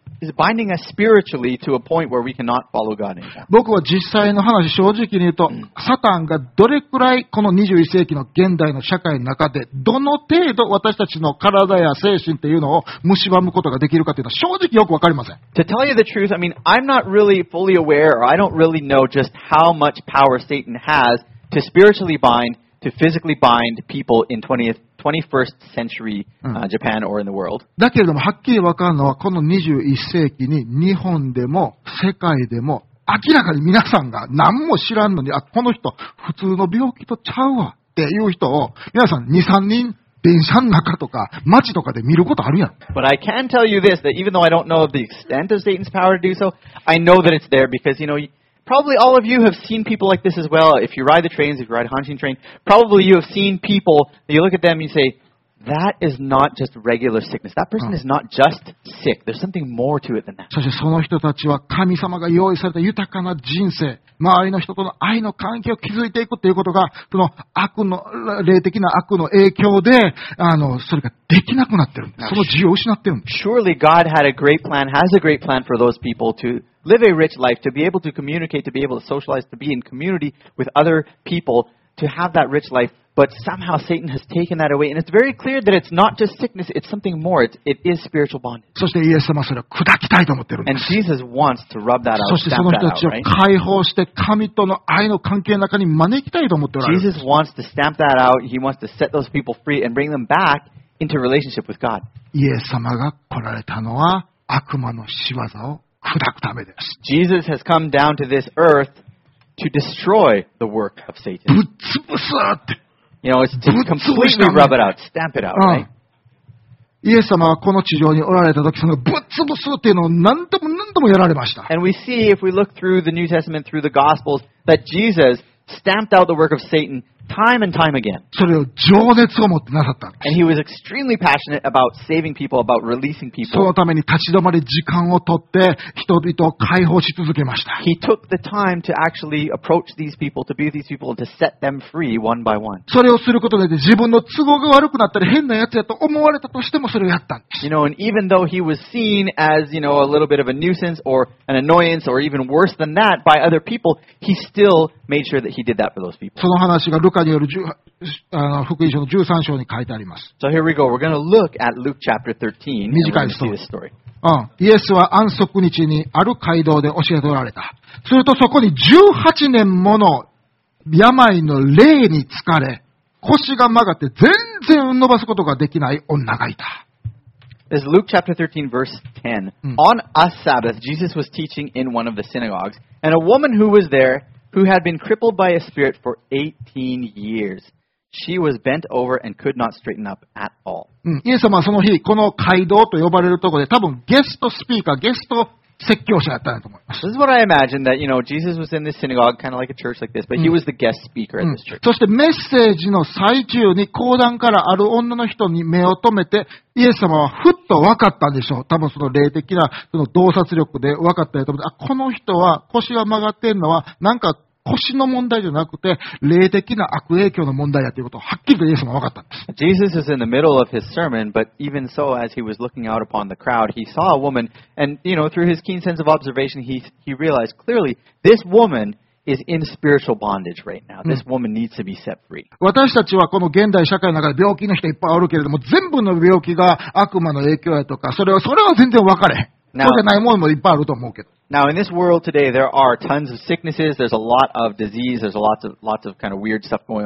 spiritually to a point where we cannot follow God anymore. 僕は実際の話、正直に言うと、サタンがどれくらいこの21世紀の現代の社会の中で、どの程度私たちの体や精神っていうのを蝕むことができるかというのは正直よくわかりません。 To tell you the truth, I'm not really fully aware, or I don't really know just how much power Satan has to spiritually bind, to physically bind people in 21st century Japan or in the world. だけれども、はっきりわかるのは、この21世紀に日本でも世界でも明らかに皆さんが何も知らんのに、この人普通の病気とちゃうわっていう人を皆さん2、3人電車の中とか街とかで見ることあるやん。 But I can tell you this, that even though I don't know the extent of Satan's power to do so, I know that it's there because, probably all of you have seen people like this as well. If you ride the trains, if you ride a haunting train, probably you have seen people that you look at them and you say, that is not just regular sickness. That person is not just sick. There's something more to it than that. そしてその人たちは神様が用意された豊かな人生、周りの人との愛の関係を築いていくということが、その霊的な悪の影響で、それができなくなってるんです。その自由を失ってるんです。 Surely God had a great plan, has a great plan for those people to live a rich life, to be able to communicate, to be able to socialize, to be in community with other people, to have that rich life. But somehow Satan has taken that away. And it's very clear that it's not just sickness, it's something more. It is spiritual bondage. そしてイエス様はそれを砕きたいと思ってるんで And す。 Jesus wants to rub that out, そしてそ stamp の that 人た out, ちを right? 解放して神との愛の関係の中に招きたいと思っておられる。 Jesus wants to stamp that out. He wants to set those people free and bring them back into relationship with God. イエス様が来られたのは悪魔の仕業を砕くためです。 Jesus has come down to this earth to destroy the work of ぶ Satan. っ潰すって。 It's to completely rub it out, stamp it out, right? イエス様はこの地上におられた時、そのぶっ潰すっていうのを何度も何度もやられました。 And we see, if we look through the New Testament, through the Gospels, that Jesus stamped out the work of Satan time and time again. それを情熱を持ってなさったんです。 And he was extremely passionate about saving people, about releasing その people. ために立ち止まり時間をとって人々を解放し続けました。 He took the time to actually approach these people, to be with these people, and to set them free one by one. それをすることで自分の都合が悪くなったり変なやつやと思われたとしてもそれをやったんです。 And even though he was seen as, a little bit of a nuisance or an annoyance or even worse than that by other people, he still made sure that he did that for those people. その話がルカによる福音書の13章に書いてあります。 So here we go. We're going to look at Luke chapter 13 and we're going to see this story. イエスは安息日にある街道で教えておられた。するとそこに18年もの病の霊に疲れ、腰が曲がって全然伸ばすことができない女がいた。 This is Luke chapter 13, verse 10. On a Sabbath, Jesus was teaching in one of the synagogues, and a woman who was there, who had been crippled by a spirit for 18 years. She was bent over and could not straighten up at all. イエス様はその日、この街道と呼ばれるところで多分ゲストスピーカー、ゲスト説教者やったんだと思います。 This is what I imagine, that, Jesus was in this synagogue, kind of like a church like this, but he was the guest speaker at this church. そしてメッセージの最中に講談からある女の人に目を留めて、イエス様はふっと分かったんでしょう。多分その霊的なその洞察力で分かったやと思って、この人は腰が曲がってるのはなんか腰の問題じゃなくて、霊的な悪影響の問題やということをはっきりとイエス様は分かったんです。 Jesus is in the middle of his sermon, but even so, as he was looking out upon the crowd, he saw a woman, and, through his keen sense of observation, he realized clearly, this woman is in spiritual bondage right now. This woman needs to be set free. 私たちはこの現代社会の中で病気の人いっぱいおるけれども、全部の病気が悪魔の影響やとか、それは全然分かれへん。そうじゃないものもいっぱいあると思うけど。 Now, in this world today, there are tons of sicknesses. There's a lot of disease. There's lots of kind of weird stuff going on.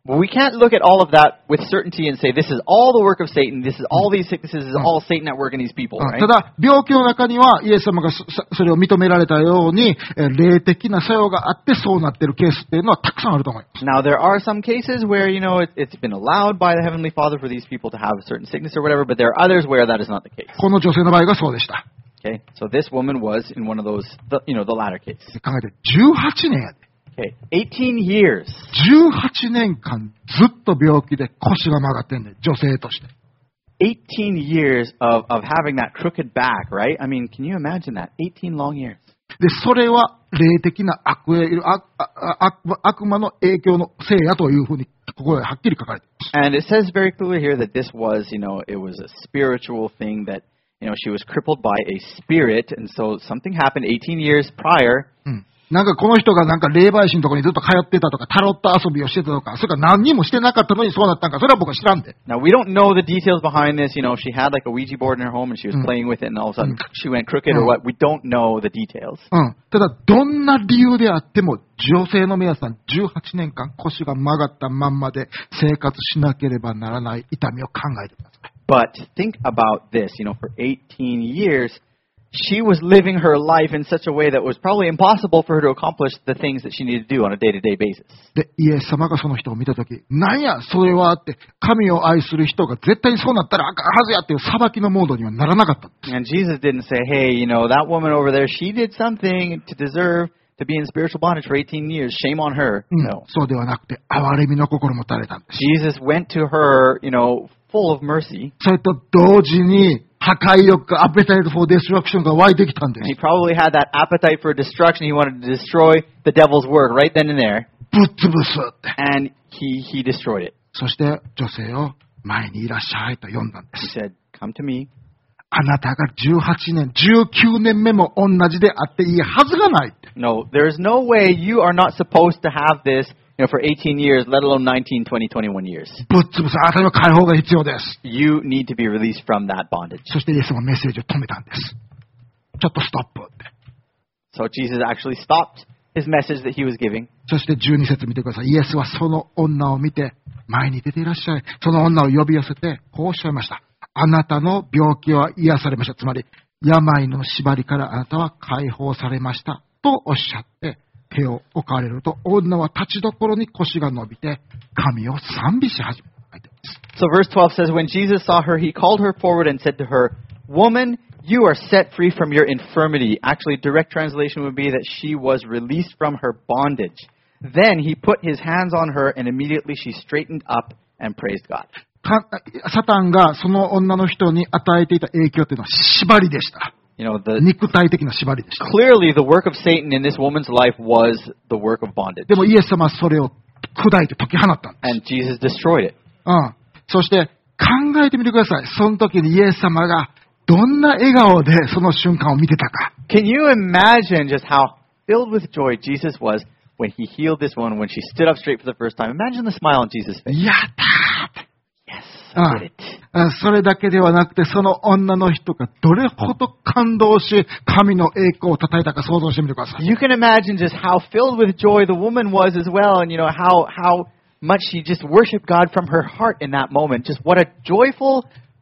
But we can't look at all of that with certainty and say, this is all the work of Satan, this is all these sicknesses, this is all Satan at work in these people, た right? だ、病気の中にはイエス様がそれを認められたように、霊的な作用があってそうなっているケースっていうのはたくさんあると思います。 Now, there are some cases where, it's been allowed by the Heavenly Father for these people to have a certain sickness or whatever, but there are others where that is not the case. この女性の場合がそうでした。 Okay? So this woman was in one of those, the latter case. 考えて、18年やで。 Okay, 18 years. 18年間ずっと病気で腰が曲がってんねん、女性として。 18 years of having that crooked back, right? I mean, can you imagine that? 18 long years. で、それは霊的な悪魔の影響のせいやというふうに、ここではっきり書かれています。 And it says very clearly here that this was, it was a spiritual thing that, she was crippled by a spirit, and so something happened 18 years prior. なんかこの人がなんか霊媒師のところにずっと通ってたとか、タロット遊びをしてたとか、それから何にもしてなかったのにそうなったんか、それは僕は知らんで。 Now, we don't know the details behind this. She had like a Ouija board in her home and she was playing with it and all of a sudden she went crooked or what. We don't know the details. ただ、どんな理由であっても、女性の皆さん18年間腰が曲がったまんまで生活しなければならない痛みを考えてください。 But think about this, for 18 years, she was living her life in such a way that was probably impossible for her to accomplish the things that she needed to do on a day-to-day basis. で、イエス様がその人を見たとき、なんや、それはって、神を愛する人が絶対にそうなったらあかんはずやっていう裁きのモードにはならなかったんです。 And Jesus didn't say, hey, that woman over there, she did something to deserve to be in spiritual bondage for 18 years. Shame on her. No. そうではなくて、憐れみの心も垂れたんです。 Jesus went to her, full of mercy. それと同時に、破壊欲、appetite for destruction が湧いてきたんで He す。 probably had that appetite for destruction. He wanted to destroy the devil's work right then and there. ぶっ潰すって。 And he destroyed it. そして女性を前にいらっしゃいと呼んだんで He す。 said, come to me. あなたが18年、19年目も同じであっていいはずがないって。 No, there's no way you are not supposed to have this, for 18 years, let alone 19, 20, 21 years. ぶっ潰す。あなたには解放が必要です。 You need to be released from that bondage. そしてイエス様はメッセージを止めたんです。ちょっとストップって。 So Jesus actually stopped his message that he was giving. そして12節見てください。イエスはその女を見て前に出ていらっしゃい。その女を呼び寄せてこうおっしゃいました。あなたの病気は癒されました。つまり病の縛りからあなたは解放されました。とおっしゃって手を置かれると女は立ちどころに腰が伸びて神を賛美し始めた。書いてます。 So verse 12 says, when Jesus saw her, he called her forward and said to her, Woman, you are set free from your infirmity. Actually, direct translation would be that she was released from her bondage. Then he put his hands on her and immediately she straightened up and praised God. サタンがその女の人に与えていた影響というのは縛りでした。肉体的な縛りでした。 Clearly, the work of Satan in this woman's life was the work of bondage. でもイエス様はそれを砕いて解き放ったんです。 And Jesus destroyed it. そして考えてみてください。その時にイエス様がどんな笑顔でその瞬間を見てたか。 Can you imagine just how filled with joy Jesus was when he healed this woman, when she stood up straight for the first time? Imagine the smile on Jesus' face. やったー Yes, I did it. それだけではなくて、その女の人がどれほど感動し、神の栄光を称えたか想像してみてください。 You can imagine just how filled with joy the woman was as well, and how much she just worshipped God from her heart in that moment. Just what a joyful,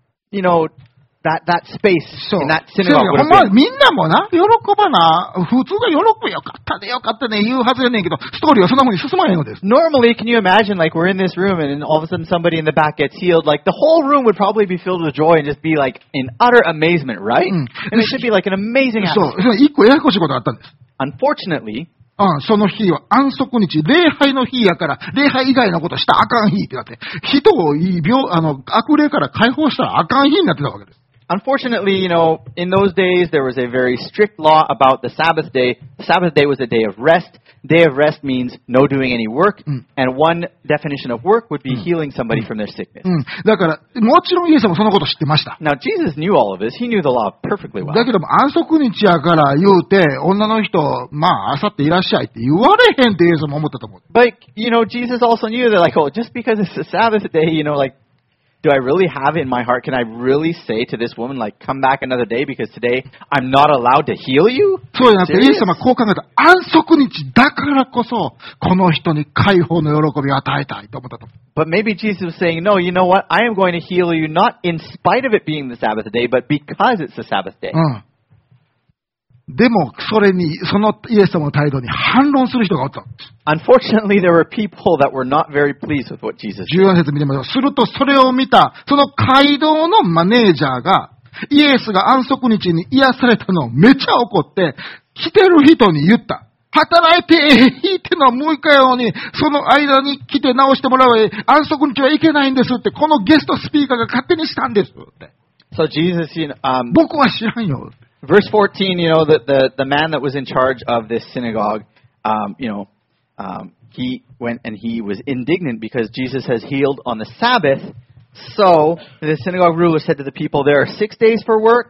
that space そう。 in that ほ synagogue ん would ま have been. みんなもな、喜ばな、普通が喜ぶよかったね、よかったね、言うはずやねんけど、ストーリーはそんな風に進まへんのです。 Normally, can you imagine, like, we're in this room and then all of a sudden somebody in the back gets healed? Like, the whole room would probably be filled with joy and just be, like, in utter amazement, right? And it should be, like, an amazing そう、 atmosphere. 一個ややこしいことがあったんです。 Unfortunately, その日は安息日、礼拝の日やから、礼拝以外のことしたらあかん日ってなって、人を悪霊から解放したらあかん日になってたわけです。 Unfortunately, in those days, there was a very strict law about the Sabbath day. The Sabbath day was a day of rest. Day of rest means no doing any work. And one definition of work would be healing somebody from their sickness. だから、もちろんイエスもそのこと知ってました。 Now, Jesus knew all of this. He knew the law perfectly well. だけども安息日やから言うて、女の人、まあ、あさっていらっしゃいって言われへんってイエスも思ったと思う。 But, Jesus also knew that, like, just because it's a Sabbath day, do I really have it in my heart? Can I really say to this woman, like, come back another day because today I'm not allowed to heal you? そうじゃなくて、イエス様はこう考えた。安息日だからこそ、この人に解放の喜びを与えたいと思ったと。 But maybe Jesus was saying, no, you know what? I am going to heal you not in spite of it being the Sabbath day, but because it's the Sabbath day. でも、そのイエス様の態度に反論する人がおった。 Unfortunately, there were people that were not very pleased with what Jesus said. 14節見てみましょう。すると、それを見た、その街道のマネージャーが、イエスが安息日に癒されたのをめちゃ怒って、来てる人に言った。働いていいってのは6日やのに、その間に来て直してもらう安息日はいけないんですって、このゲストスピーカーが勝手にしたんですって。 So Jesus, 僕は知らんよ。 Verse 14, the man that was in charge of this synagogue, he went and he was indignant because Jesus has healed on the Sabbath. So the synagogue ruler said to the people, there are 6 days for work,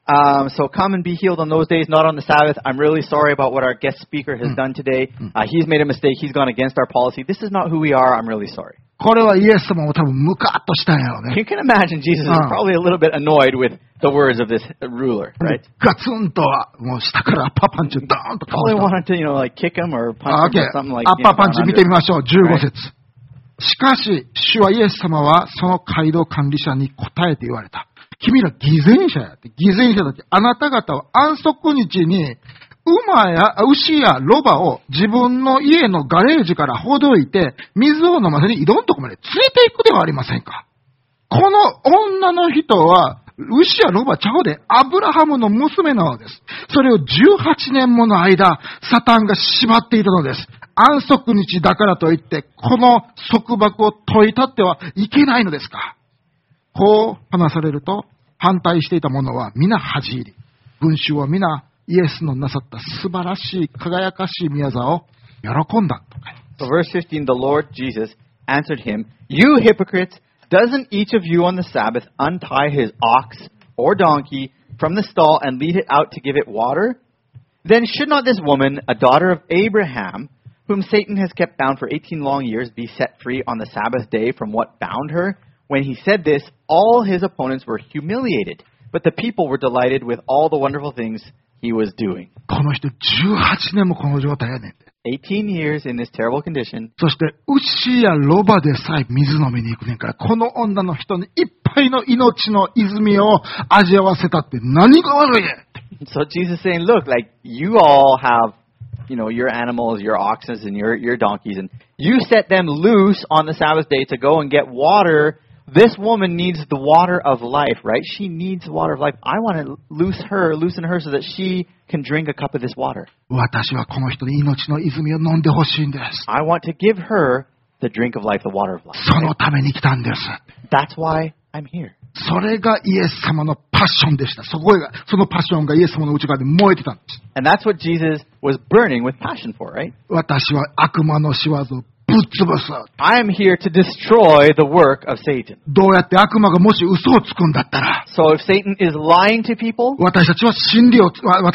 so come and be healed on those days, not on the Sabbath. I'm really sorry about what our guest speaker has done today. He's made a mistake. He's gone against our policy. This is not who we are. I'm really sorry. これはイエス様も多分ムカッとしたんやろね。 You can imagine Jesus is probably a little bit annoyed with the words of this ruler, right? ガツンともう下からアッパーパンチをドーンとかわ Probably した。 wanted to, like kick him or punch him or something like アッパーパンチ down 見て under. みましょう。15節。しかし、主はイエス様はその街道管理者に答えて言われた。君ら偽善者やって。偽善者たち。あなた方は安息日に牛やロバを自分の家のガレージからほどいて、水を飲ませに挑むとこまで連れて行くではありませんか。この女の人は、牛やロバちゃうで、アブラハムの娘なのです。それを18年もの間、サタンが縛っていたのです。安息日だからといって、この束縛を解いたってはいけないのですか。こう話されると、反対していた者は皆恥じ入り、群衆は皆、イエスのなさった素晴らしい輝かしい宮沢を喜んだ。 So verse 15, the Lord Jesus answered him, You hypocrites, doesn't each of you on the Sabbath untie his ox or donkey from the stall and lead it out to give it water? Then should not this woman, a daughter of Abraham, whom Satan has kept bound for 18 long years, be set free on the Sabbath day from what bound her? When he said this, all his opponents were humiliated, but the people were delighted with all the wonderful things he was doing. この人18年もこの状態やねんて。 18 years in this terrible condition. そして牛やロバでさえ水飲みに行くねんから、この女の人にいっぱいの命の泉を味わわせたって何が悪いねん。 So Jesus saying, look, like you all have, your animals, your oxen and your donkeys, and you set them loose on the Sabbath day to go and get water. This woman needs the water of life, right? She needs the water of life. I want to loosen her so that she can drink a cup of this water. 私はこの人に命の泉を飲んでほしいんです。 I want to give her the drink of life, the water of life. そのために来たんです。 That's why I'm here. それがイエス様のパッションでした。そのパッションがイエス様の内側で燃えてたんです。 And that's what Jesus was burning with passion for, right? 私は悪魔の仕業をぶっ潰す。 I am here to destroy the work of Satan. どうやって悪魔がもし嘘をつくんだったら、 So if Satan is lying to people, 私は真理を伝え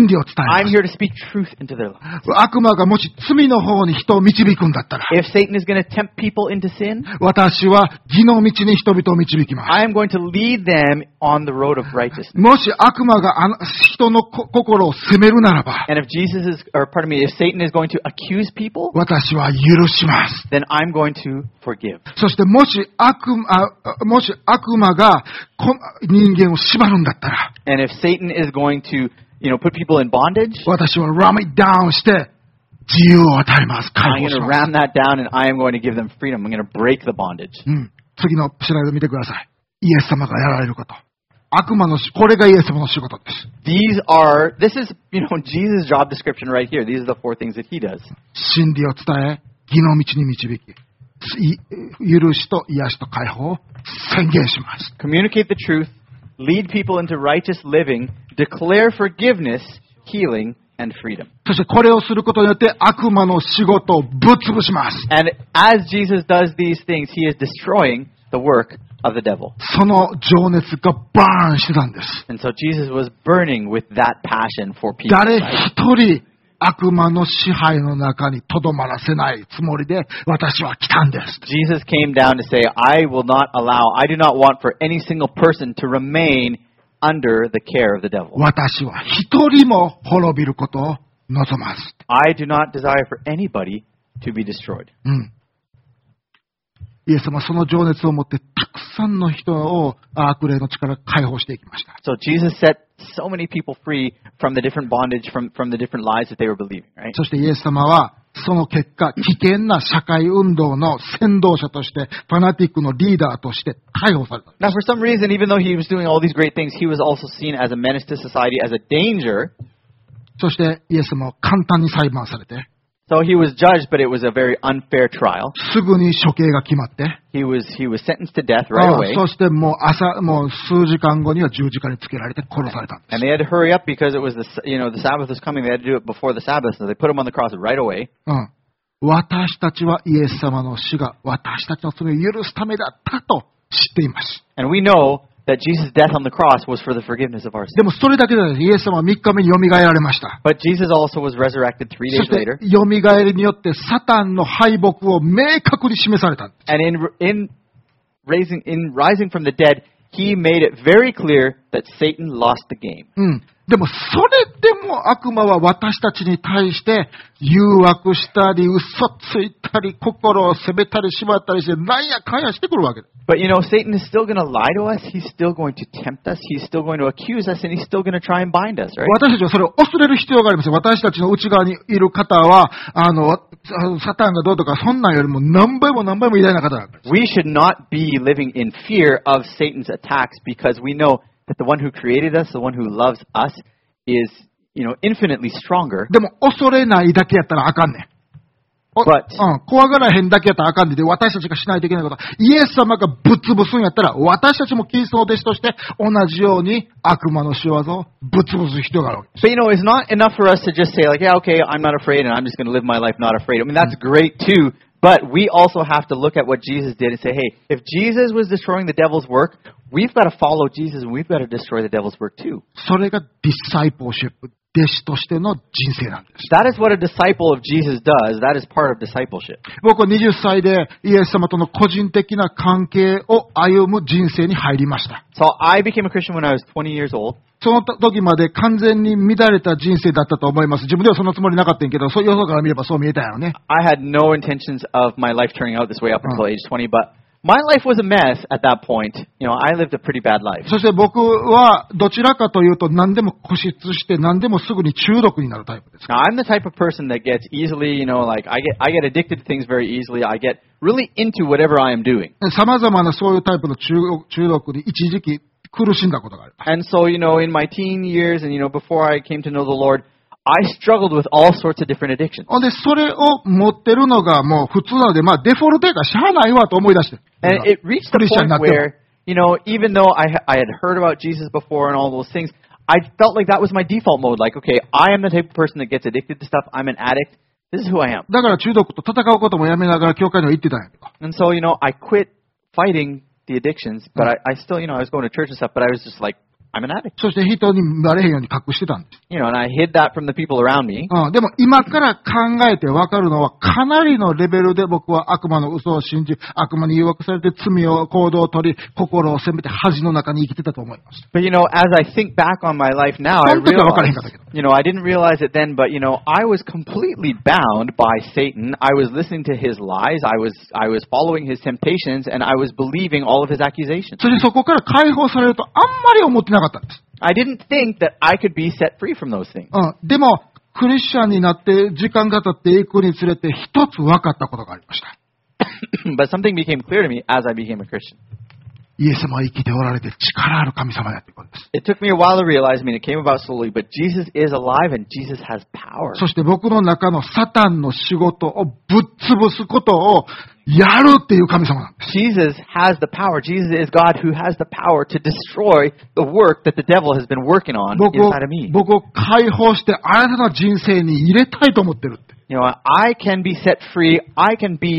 I'm ます。 here to speak truth into their lives. 悪魔がもし罪の方に人を導くんだったら、 If Satan is going to tempt people into sin, 私は義の道に人々を導きます。 I am going to lead them on the road of righteousness. もし悪魔が人の心を責めるならば、 And if if Satan is going to accuse people, 私は許します。 then I'm going to forgive. そしてもし悪魔が人間を縛るんだったら、 And if Satan is going to, put people in bondage, 私はラムダウンして自由を与えます。 I'm 解放 going し to ます。 ram that down and I am going to give them freedom. I'm going to break the bondage. 次のスライド見てください。イエス様がやられること。これがイエス様の仕事です。 This is, Jesus' job description right here. These are the 4 things that he does. 真理を伝え、義の道に導き、許しと癒しと解放を宣言します。 Communicate the truth, lead people into righteous living, declare forgiveness, healing, and freedom. そしてこれをすることによって悪魔の仕事をぶっ潰します。 And as Jesus does these things, he is destroying the work of the devil. その情熱がバーンしてたんです。 And so Jesus was burning with that passion for people. 誰一人悪魔の支配の中にとどまらせないつもりで私は来たんです。 Jesus came down to say, I do not want for any single person to remain under the care of the devil. 私は一人も滅びることを望まず。 I do not desire for anybody to be destroyed. イエス様はその情熱を持ってたくさんの人を悪霊の力から解放していきました。 So Jesus set so many people free from the different bondage, from the different lies that they were believing, right? そしてイエス様はその結果、危険な社会運動の先導者として、ファナティックのリーダーとして逮捕された。 Now, for some reason, even though he was doing all these great things, he was also seen as a menace to society, as a danger. そしてイエス様は簡単に裁判されて、 So he was judged, but it was a very unfair trial. すぐに処刑が決まって、 He was sentenced to death right away. そしてもう数時間後には十字架につけられて殺されたんです。 And they had to hurry up because it was the Sabbath was coming. They had to do it before the Sabbath, so they put him on the cross right away. 私たちはイエス様の死が私たちの罪を許すためだったと知っています。 And we know that Jesus' death on the cross was for the forgiveness of our sins. でもそれだけではない。イエス様は3日目によみがえられました。 But Jesus also was resurrected 3 days そして later. よみがえりによってサタンの敗北を明確に示されたんです。 And in rising from the dead, he made it very clear that Satan lost the game. でもそれでも悪魔は私たちに対して誘惑したり嘘ついたり心を責めたり縛ったりしてなんやかんやしてくるわけです。 But Satan is still going to lie to us. He's still going to tempt us. He's still going to accuse us, and he's still going to try and bind us, right? 私たちはそれを恐れる必要があります。私たちの内側にいる方はサタンがどうとかそんなんよりも何倍も偉大な方だから。 We should not be living in fear of Satan's attacks because we know that the one who created us, the one who loves us, is, infinitely stronger. でも恐れないだけやったらあかんねん。怖がらへんだけやったらあかんねんで、私たちがしないといけないことは、イエス様がぶっ潰すんやったら、私たちもキリストの弟子として同じように悪魔の仕業をぶっ潰す必要があるわけです。 But it's not enough for us to just say like, yeah, okay, I'm not afraid and I'm just going to live my life not afraid. I mean, that's great too. But we also have to look at what Jesus did and say, hey, if Jesus was destroying the devil's work, we've got to follow Jesus and we've got to destroy the devil's work too. それがディサイプルシップ、弟子としての人生なんです。 That is what a disciple of Jesus does. That is part of discipleship. 僕は20歳でイエス様との個人的な関係を歩む人生に入りました。 So I became a Christian when I was 20 years old. その時まで完全に乱れた人生だったと思います。自分ではそのつもりなかったんやけど、そういうよそから見ればそう見えたよね。 I had no intentions of my life turning out this way up until age 20, but my life was a mess at that point. I lived a pretty bad life. そして僕はどちらかというと何でも固執して何でもすぐに中毒になるタイプです。 Now, I'm the type of person that gets easily, like I get addicted to things very easily. I get really into whatever I am doing. 様々なそういうタイプの中毒に一時期苦しんだことがある。 And so, in my teen years and, before I came to know the Lord, I struggled with all sorts of different addictions. で、それを持ってるのがもう普通なので、デフォルトやからしゃあないわと思い出して。 And it reached the point where, even though I had heard about Jesus before and all those things, I felt like that was my default mode. Like, okay, I am the type of person that gets addicted to stuff. I'm an addict. This is who I am. だから中毒と戦うこともやめながら教会には行ってたんやけど。 And so, I quit fighting the addictions, but I still, I was going to church and stuff, but I was just like, I'm an addict. そして人にバレへんように隠してたんです。 And I hid that from the people around me. でも今から考えて分かるのはかなりのレベルで僕は悪魔の嘘を信じ、悪魔に誘惑されて罪を行動を取り、心を責めて恥の中に生きてたと思います。 But as I think back on my life now, I didn't realize it then, but I was completely bound by Satan. I was listening to his lies. I was following his temptations, and I was believing all of his accusations. それでそこから解放されるとあんまり思ってなかったんです。 I didn't think that I could be set free from those things. でもクリスチャンになって時間が経っていくにつれて一つ分かったことがありました。 But something became clear to me as I became a Christian. イエス様は生きておられて力ある神様だってことです。 It took me a while to realize, it came about slowly, but Jesus is alive and Jesus has power. そして僕の中のサタンの仕事をぶっ潰すことをやるっていう神様なんです。 Jesus has the power. Jesus is God who has the power to destroy the work that the devil has been working on inside of me. 僕を解放して新たな人生に入れたいと思ってるって。 I can be set free. I can be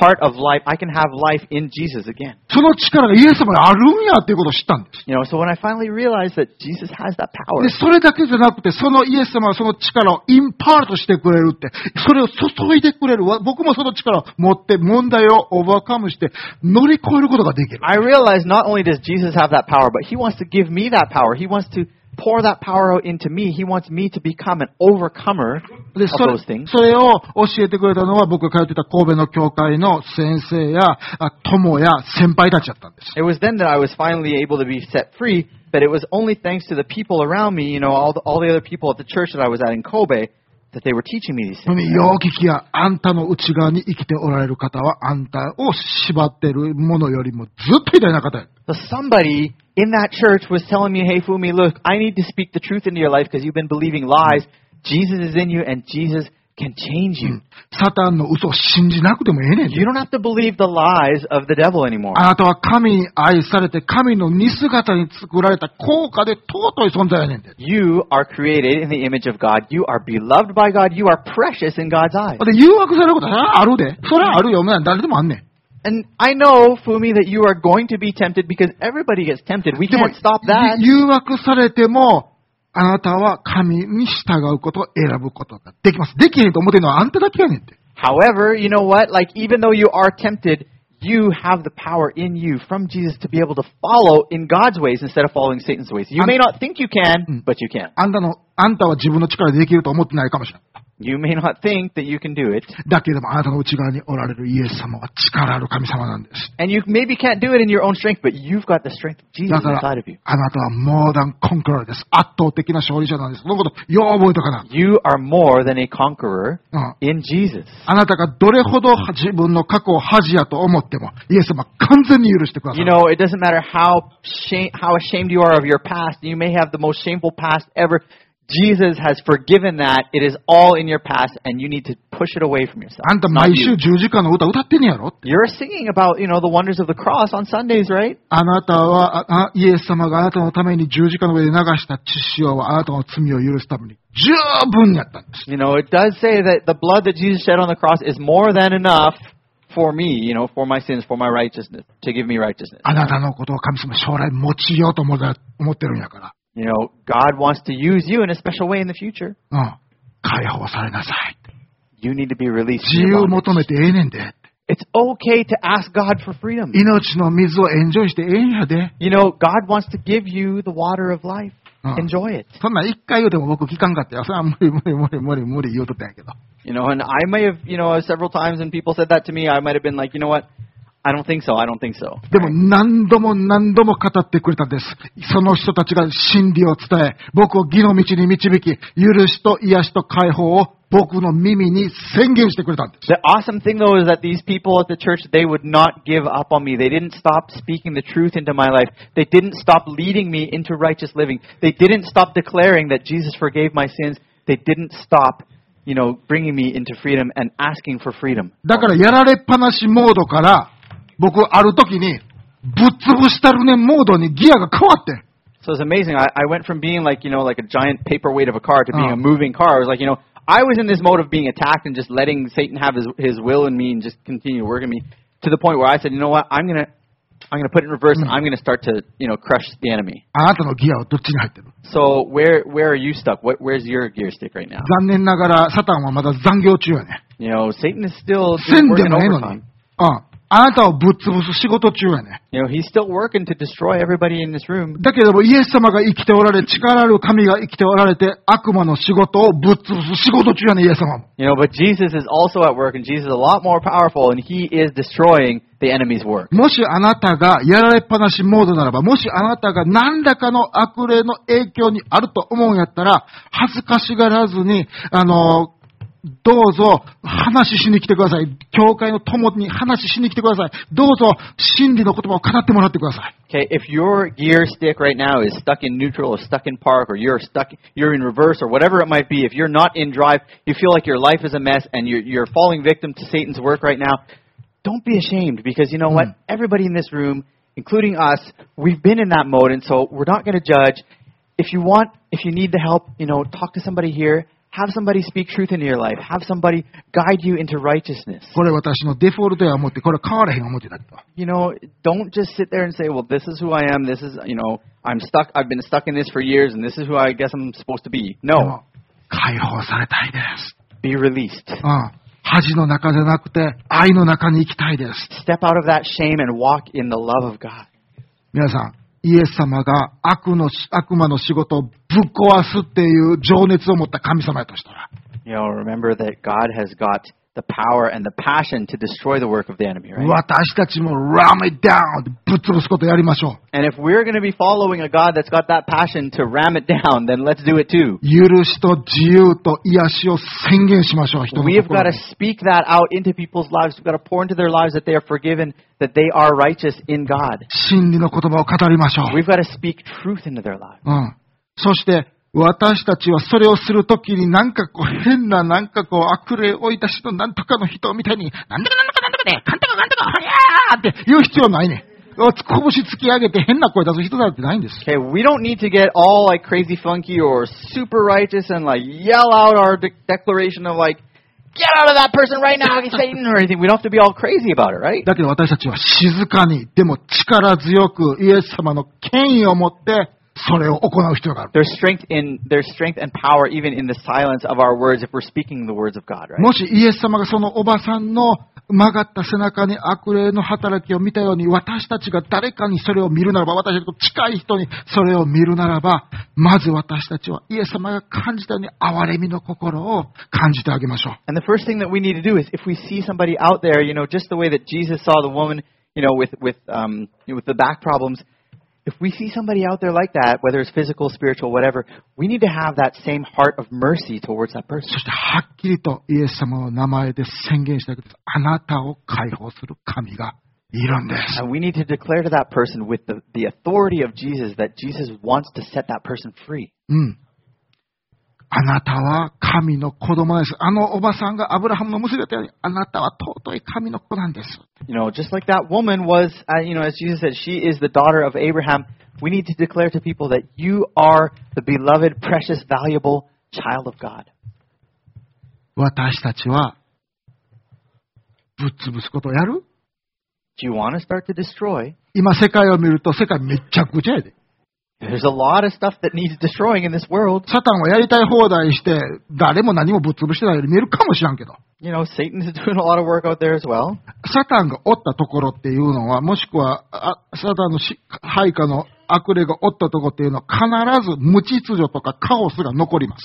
part of life. I can have life in Jesus again. その力がイエス様にあるんやっていうことを知ったんです。 You know, so when I finally realized that Jesus has that power, で、それだけじゃなくて、そのイエス様はその力をインパートしてくれるって、それを注いでくれる。僕もその力を持って問題をオーバーカムして乗り越えることができる。 I realized not only does Jesus have that power, but He wants to give me that power. He wants to pour that power out into me. He wants me to become an overcomer で、 of それ those things. それを教えてくれたのは僕が通ってた神戸の教会の先生や友や先輩たちだったんです。 It was then that I was finally able to be set free, but it was only thanks to the people around me, you know, all the other people at the church that I was at in Kobe, that they were teaching me these そ things. れによう聞きや、あんたの内側に生きておられる方は、あんたを縛っているものよりもずっと偉大な方や。 So somebody in that church was telling me, hey, Fumi, look, I need to speak the truth into your life because you've been believing lies. Jesus is in you and Jesus can change you. サタンの嘘を信じなくてもええねんて。 You don't have to believe the lies of the devil anymore. あなたは神に愛されて、神の似姿に作られた高価で尊い存在やねんて。 You are created in the image of God. You are beloved by God. You are precious in God's eyes. で、誘惑されることはあるで。それはあるよ。誰でもあんねん。 And I know, Fumi, that you are going to be tempted because everybody gets tempted. We でも can't stop that. 誘惑されても、あなたは神に従うことを選ぶことができます。できへんと思ってるのはあんただけやねんって。 However, you know what? Like, even though you are tempted, you have the power in you from Jesus to be able to follow in God's ways instead of following Satan's ways. You may not think you can, but you can. あんたは自分の力でできると思ってないかもしれない。 You may not think that you can do it. だけれどもあなたの内側におられるイエス様は力ある神様なんです。 And you maybe can't do it in your own strength, but you've got the strength of Jesus だから inside of you. あなたはmore than conqueror です。圧倒的な勝利者なんです。そのことよう覚えとかな。 You are more than a conqueror うん in Jesus. あなたがどれほど自分の過去を恥やと思っても、イエス様は完全に許してくださ You い。 know, it doesn't matter how ashamed you are of your past. You may have the most shameful past ever. Jesus has forgiven that. It is all in your past, and you need to push it away from yourself. あんた It's not 毎週 you. 十字架の歌歌ってんねやろ。 You're singing about, you know, the wonders of the cross on Sundays, right? あなたは、イエス様があなたのために十字架の上で流した血潮はあなたの罪を許すために十分やったんです。 You know, it does say that the blood that Jesus shed on the cross is more than enough for me, you know, for my sins, for my righteousness, to give me righteousness. あなたのことを神様将来用いようと思ってるんやから。 You know, God wants to use you in a special way in the future. 解放されなさい。 You need to be released 自 from 由 your を bondage. 求めてええねんで。 It's okay to ask God for freedom. 命の水をエンジョイしてええんやで。 You know, God wants to give you the water of life. うん Enjoy it. そんなん一回言うても僕聞かんかったよ。それは無理言うとったんやけど。 You know, and I may have, you know, several times when people said that to me, I might have been like, you know what? I don't think so. I don't think so. でも何度も語ってくれたんです。その人たちが真理を伝え、僕を義の道に導き、許しと癒しと解放を僕の耳に宣言してくれたんです。 The awesome thing, though, is that these people at the church, they would not give up on me. They didn't stop speaking the truth into my life. They didn't stop leading me into righteous living. They didn't stop declaring that Jesus forgave my sins. They didn't stop, you know, bringing me into freedom and asking for freedom. だからやられっぱなしモードから、僕ある時にぶっ潰したるねモードにギアが変わってん。 So it's amazing. I went from being like, you know, like a giant paperweight of a car to being a moving car. I was like, you know, I was in this mode of being attacked and just letting Satan have his will in me and just continue working me to the point where I said, you know what, I'm gonna put it in reverse and I'm gonna start to, you know, crush the enemy. あなたのギアはどっちに入ってる？ So where are you stuck? Where's your gear stick right now? 残念ながらサタンはまだ残業中やね。 You know, Satan is still せんで working もええのに overtime.。 あなたをぶっ潰す仕事中やね。 You know, he's still working to destroy everybody in this room. だけどもイエス様が生きておられ、力ある神が生きておられて、悪魔の仕事をぶっ潰す仕事中やね、イエス様も。 You know, but Jesus is also at work, and Jesus is a lot more powerful, and he is destroying the enemy's work. もしあなたがやられっぱなしモードならば、もしあなたが何らかの悪霊の影響にあると思うんやったら、恥ずかしがらずに、どうぞ話しに来てください。教会の友に話しに来てください。どうぞ真理の言葉を語ってもらってください。 Okay, if your gear stick right now is stuck in neutral or stuck in park or you're in reverse or whatever it might be, if you're not in drive, you feel like your life is a mess and you're falling victim to Satan's work right now, don't be ashamed because you know what? Everybody in this room, including us, we've been in that mode and so we're not going to judge. If you need the help, you know, talk to somebody here. Have somebody speak truth into your life. Have somebody guide you into righteousness. これ私のデフォルトや思って、これ変わらへん思ってだと。 You know, don't just sit there and say, well, this is who I am. This is, you know, I've been stuck in this for years and this is who I guess I'm supposed to be. で No. も解放されたいです。 Be released. 恥の中じゃなくて愛の中に行きたいです。 Step out of that shame and walk in the love of God. 皆さん、イエス様が悪魔の仕事をぶっ壊すっていう情熱を持った神様やとしたら、 You know, remember that God has got the power and the passion to destroy the work of the enemy, right? 私たちもram it down ってぶっ潰すことやりましょう。 And if we're going to be following a God that's got that passion to ram it down, then let's do it too. 許しと自由と癒しを宣言しましょう。人の We have 心 got to に。 speak that out into people's lives. We've got to pour into their lives that they are forgiven, that they are righteous in God. 真理の言葉を語りましょう。 We've got to speak truth into their lives. そして私たちはそれをするときになんかこう変な悪霊を置いた人なんとかの人みたいになんとかなんとかなんとかでかんとかかんとかほりゃーって言う必要ないね。拳突き上げて変な声出す人だってないんです。 Okay, we don't need to get all like crazy funky or super righteous and like yell out our declaration of like, get out of that person right now, Satan, or anything. We don't have to be all crazy about it, right? だけど私たちは静かにでも力強くイエス様の権威を持ってそれを行う必要がある。 There's strength and power even in the silence of our words if we're speaking the words of God, right? もしイエス様がそのおばさんの曲がった背中に悪霊の働きを見たように私たちが誰かにそれを見るならば、私たちと近い人にそれを見るならば、まず私たちはイエス様が感じたように憐れみの心を感じてあげましょう。 And the first thing that we need to do is if we see somebody out there, you know, just the way that Jesus saw the woman, you know, with the back problems, if we see somebody out there like that, whether it's physical, spiritual, whatever, we need to have that same heart of mercy towards that person. そしてはっきりとイエス様の名前で宣言してあげて、あなたを解放する神がいるんです。 And we need to declare to that person with the authority of Jesus that Jesus wants to set that person free. あなたは神の子供です。あのおばさんがアブラハムの娘だったように、あなたは尊い神の子なんです。 You know, just like that woman was, you know, as Jesus said, she is the daughter of Abraham. We need to declare to people that you are the beloved, precious, valuable child of God. 私たちはぶっ潰すことをやる？ Do you want to start to destroy? 今世界を見ると世界めっちゃくちゃやで。 There's a lot of stuff that needs destroying in this world. サタンはやりたい放題して誰も何もぶっ潰してないように見えるかもしらんけど。 You know, Satan is doing a lot of work out there as well. サタンがおったところっていうのは、もしくはサタンの配下の悪霊がおったところっていうのは必ず無秩序とかカオスが残ります。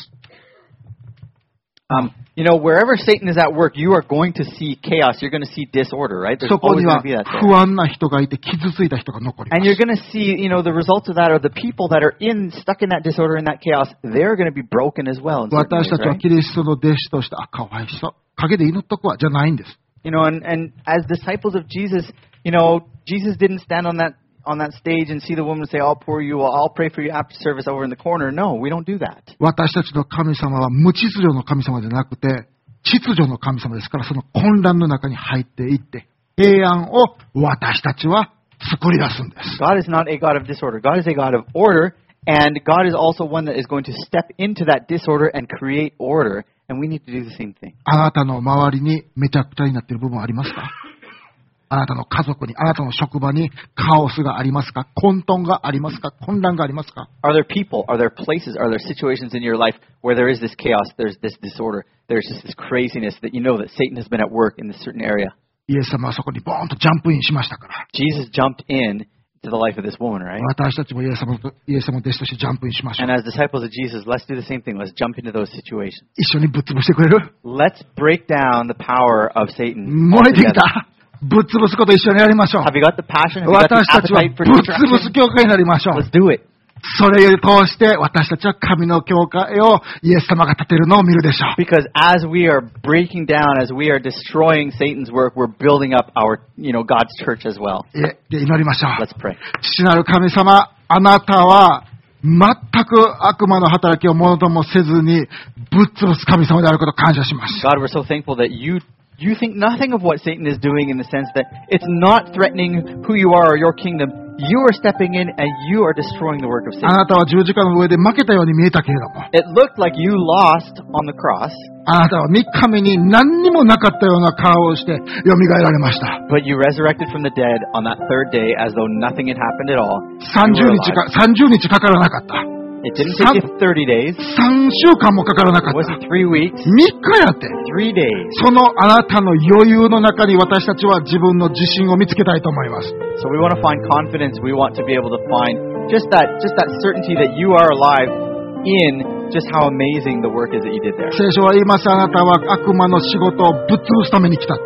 You know, wherever Satan is at work, you are going to see chaos. You're going to see disorder, right? There's そこ always に going は to be that there. 不安な人がいて傷ついた人が残りま And you're す。 going to see, you know, the results of that are the people that are stuck in that disorder, in that chaos, they're going to be broken as well. In certain 私 ways, たちは right? キリストの弟子として、かわいそう。陰で祈っとくわ、じゃないんです。 You know, and as disciples of Jesus, you know, Jesus didn't stand on that stage and see the woman and say, I'll pour you, I'll pray for you after service over in the corner. No, we don't do that. 私たちの神様は無秩序の神様じゃなくて、秩序の神様ですから、その混乱の中に入っていって、平安を私たちは作り出すんです。 God is not a God of disorder. God is a God of order, and God is also one that is going to step into that disorder and create order, and we need to do the same thing. あなたの周りにめちゃくちゃになっている部分ありますか？あなたの家族に、あなたの職場にカオスがありますか？混沌がありますか？混乱がありますか？ Are there people, are there places, are there situations in your life where there is this chaos, there's this disorder, there's just this craziness that you know that Satan has been at work in this certain area? イエス様はそこにボーンとジャンプインしましたから。 Jesus jumped in to the life of this woman, right? 私たちもイエス様の弟子としてジャンプインしましょう。 And as disciples of Jesus, let's do the same thing. Let's jump into those situations. 一緒にぶっ潰してくれる？ Let's break down the power of Satan. 燃えてき altogether. た。ぶっ潰すこと一緒にやりましょう。 Have you got the passion? Have you got the 私たちは appetite ぶ for っ潰す destruction? 教会になりましょう。 Let's do it. それを通して私たちは神の教会をイエス様が建てるのを見るでしょう。 Because as we are breaking down, as we are destroying Satan's work, we're building up our, you know, God's church as well. で祈りましょう。 Let's pray. 父なる神様、あなたは全く悪魔の働きをものともせずにぶっ潰す神様であることを感謝します。 God, we're so thankful that you think nothing of what Satan is doing in the sense that it's not threatening who you are or your kingdom, you are stepping in and you are destroying the work of あ Satan. なたは十字架の上で負けたように見えたけれども、 It looked like you lost on the cross, あなたは3日目に何にもなかったような顔をして蘇られました。 but you resurrected from the dead on that third day as though nothing had happened at all. 30日かからなかった。 It didn't take you 30 days. 3週間もかからなか It った。 wasn't 3 weeks, 3日やって。 3 days. そのあなたの余裕の中に私たちは自分の自信を見つけたいと思います。 So we want to find confidence. We want to be able to find just that certainty that you are alive in just how amazing the work is that you did there. 聖書は言います。あなたは悪魔の仕事をぶっ潰すために来たって。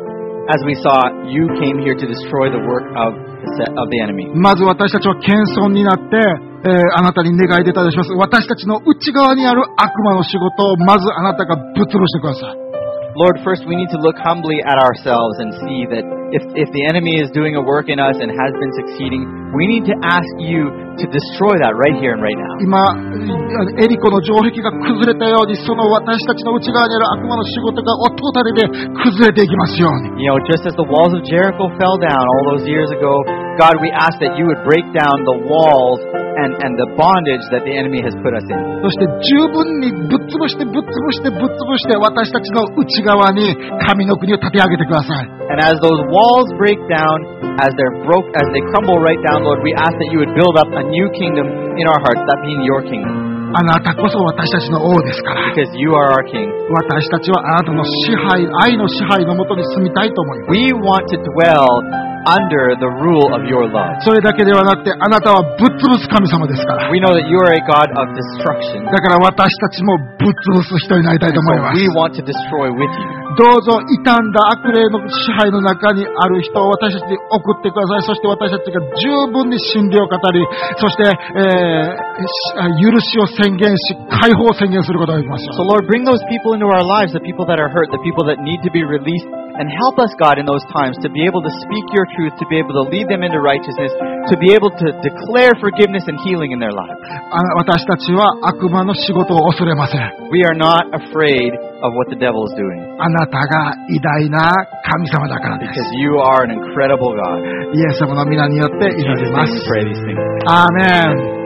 As we saw, you came here to destroy the work of the enemy. まず私たちは謙遜になって、あなたに願い出たりします。私たちの内側にある悪魔の仕事をまずあなたがぶっ潰してください。 Lord, first we need to look humbly at ourselves and see that if the enemy is doing a work in us and has been succeeding, we need to ask you to destroy that right here and right now. 今、エリコの城壁が崩れたように、その私たちの内側にある悪魔の仕事が音たりで崩れていきますように。 You know, just as the walls of Jericho fell down all those years ago, God, we ask that you would break down the walls and the bondage that the enemy has put us in. そして十分にぶっ潰して私たちの内側に神の国を立て上げてください。 And as those walls break down, as they crumble right down, Lord, we ask that you would build up a new kingdom in our hearts, that being your kingdom. あなたこそ私たちの王ですから。 Because you are our king. 私たちはあなたの支配、愛の支配のもとに住みたいと思います。 We want to dwell under the rule of your love. それだけではなくて、あなたはぶっ潰す神様ですから。 We know that you are a God of destruction. だから私たちもぶっ潰す人になりたいと思い So ます。 we want to destroy with you. どうぞ傷んだ悪霊の支配の中にある人を私たちに送ってください。そして私たちが十分に真理を語り、そして、許しを宣言し、解放を宣言することができましょ So う。 Lord, bring those people into our lives, the people that are hurt, the people that need to be released, and help us, God, in those times to be able to speak your truth, to be able to lead them into righteousness, to be able to declare forgiveness and healing in their lives. 私たちは悪魔の仕事を恐れません。 We are not afraid of what the devil is doing あなたが偉大な神様だからです。 because you are an incredible God. イエス様の皆によって祈 In り Jesus' ま name we す。 pray these things. アーメン。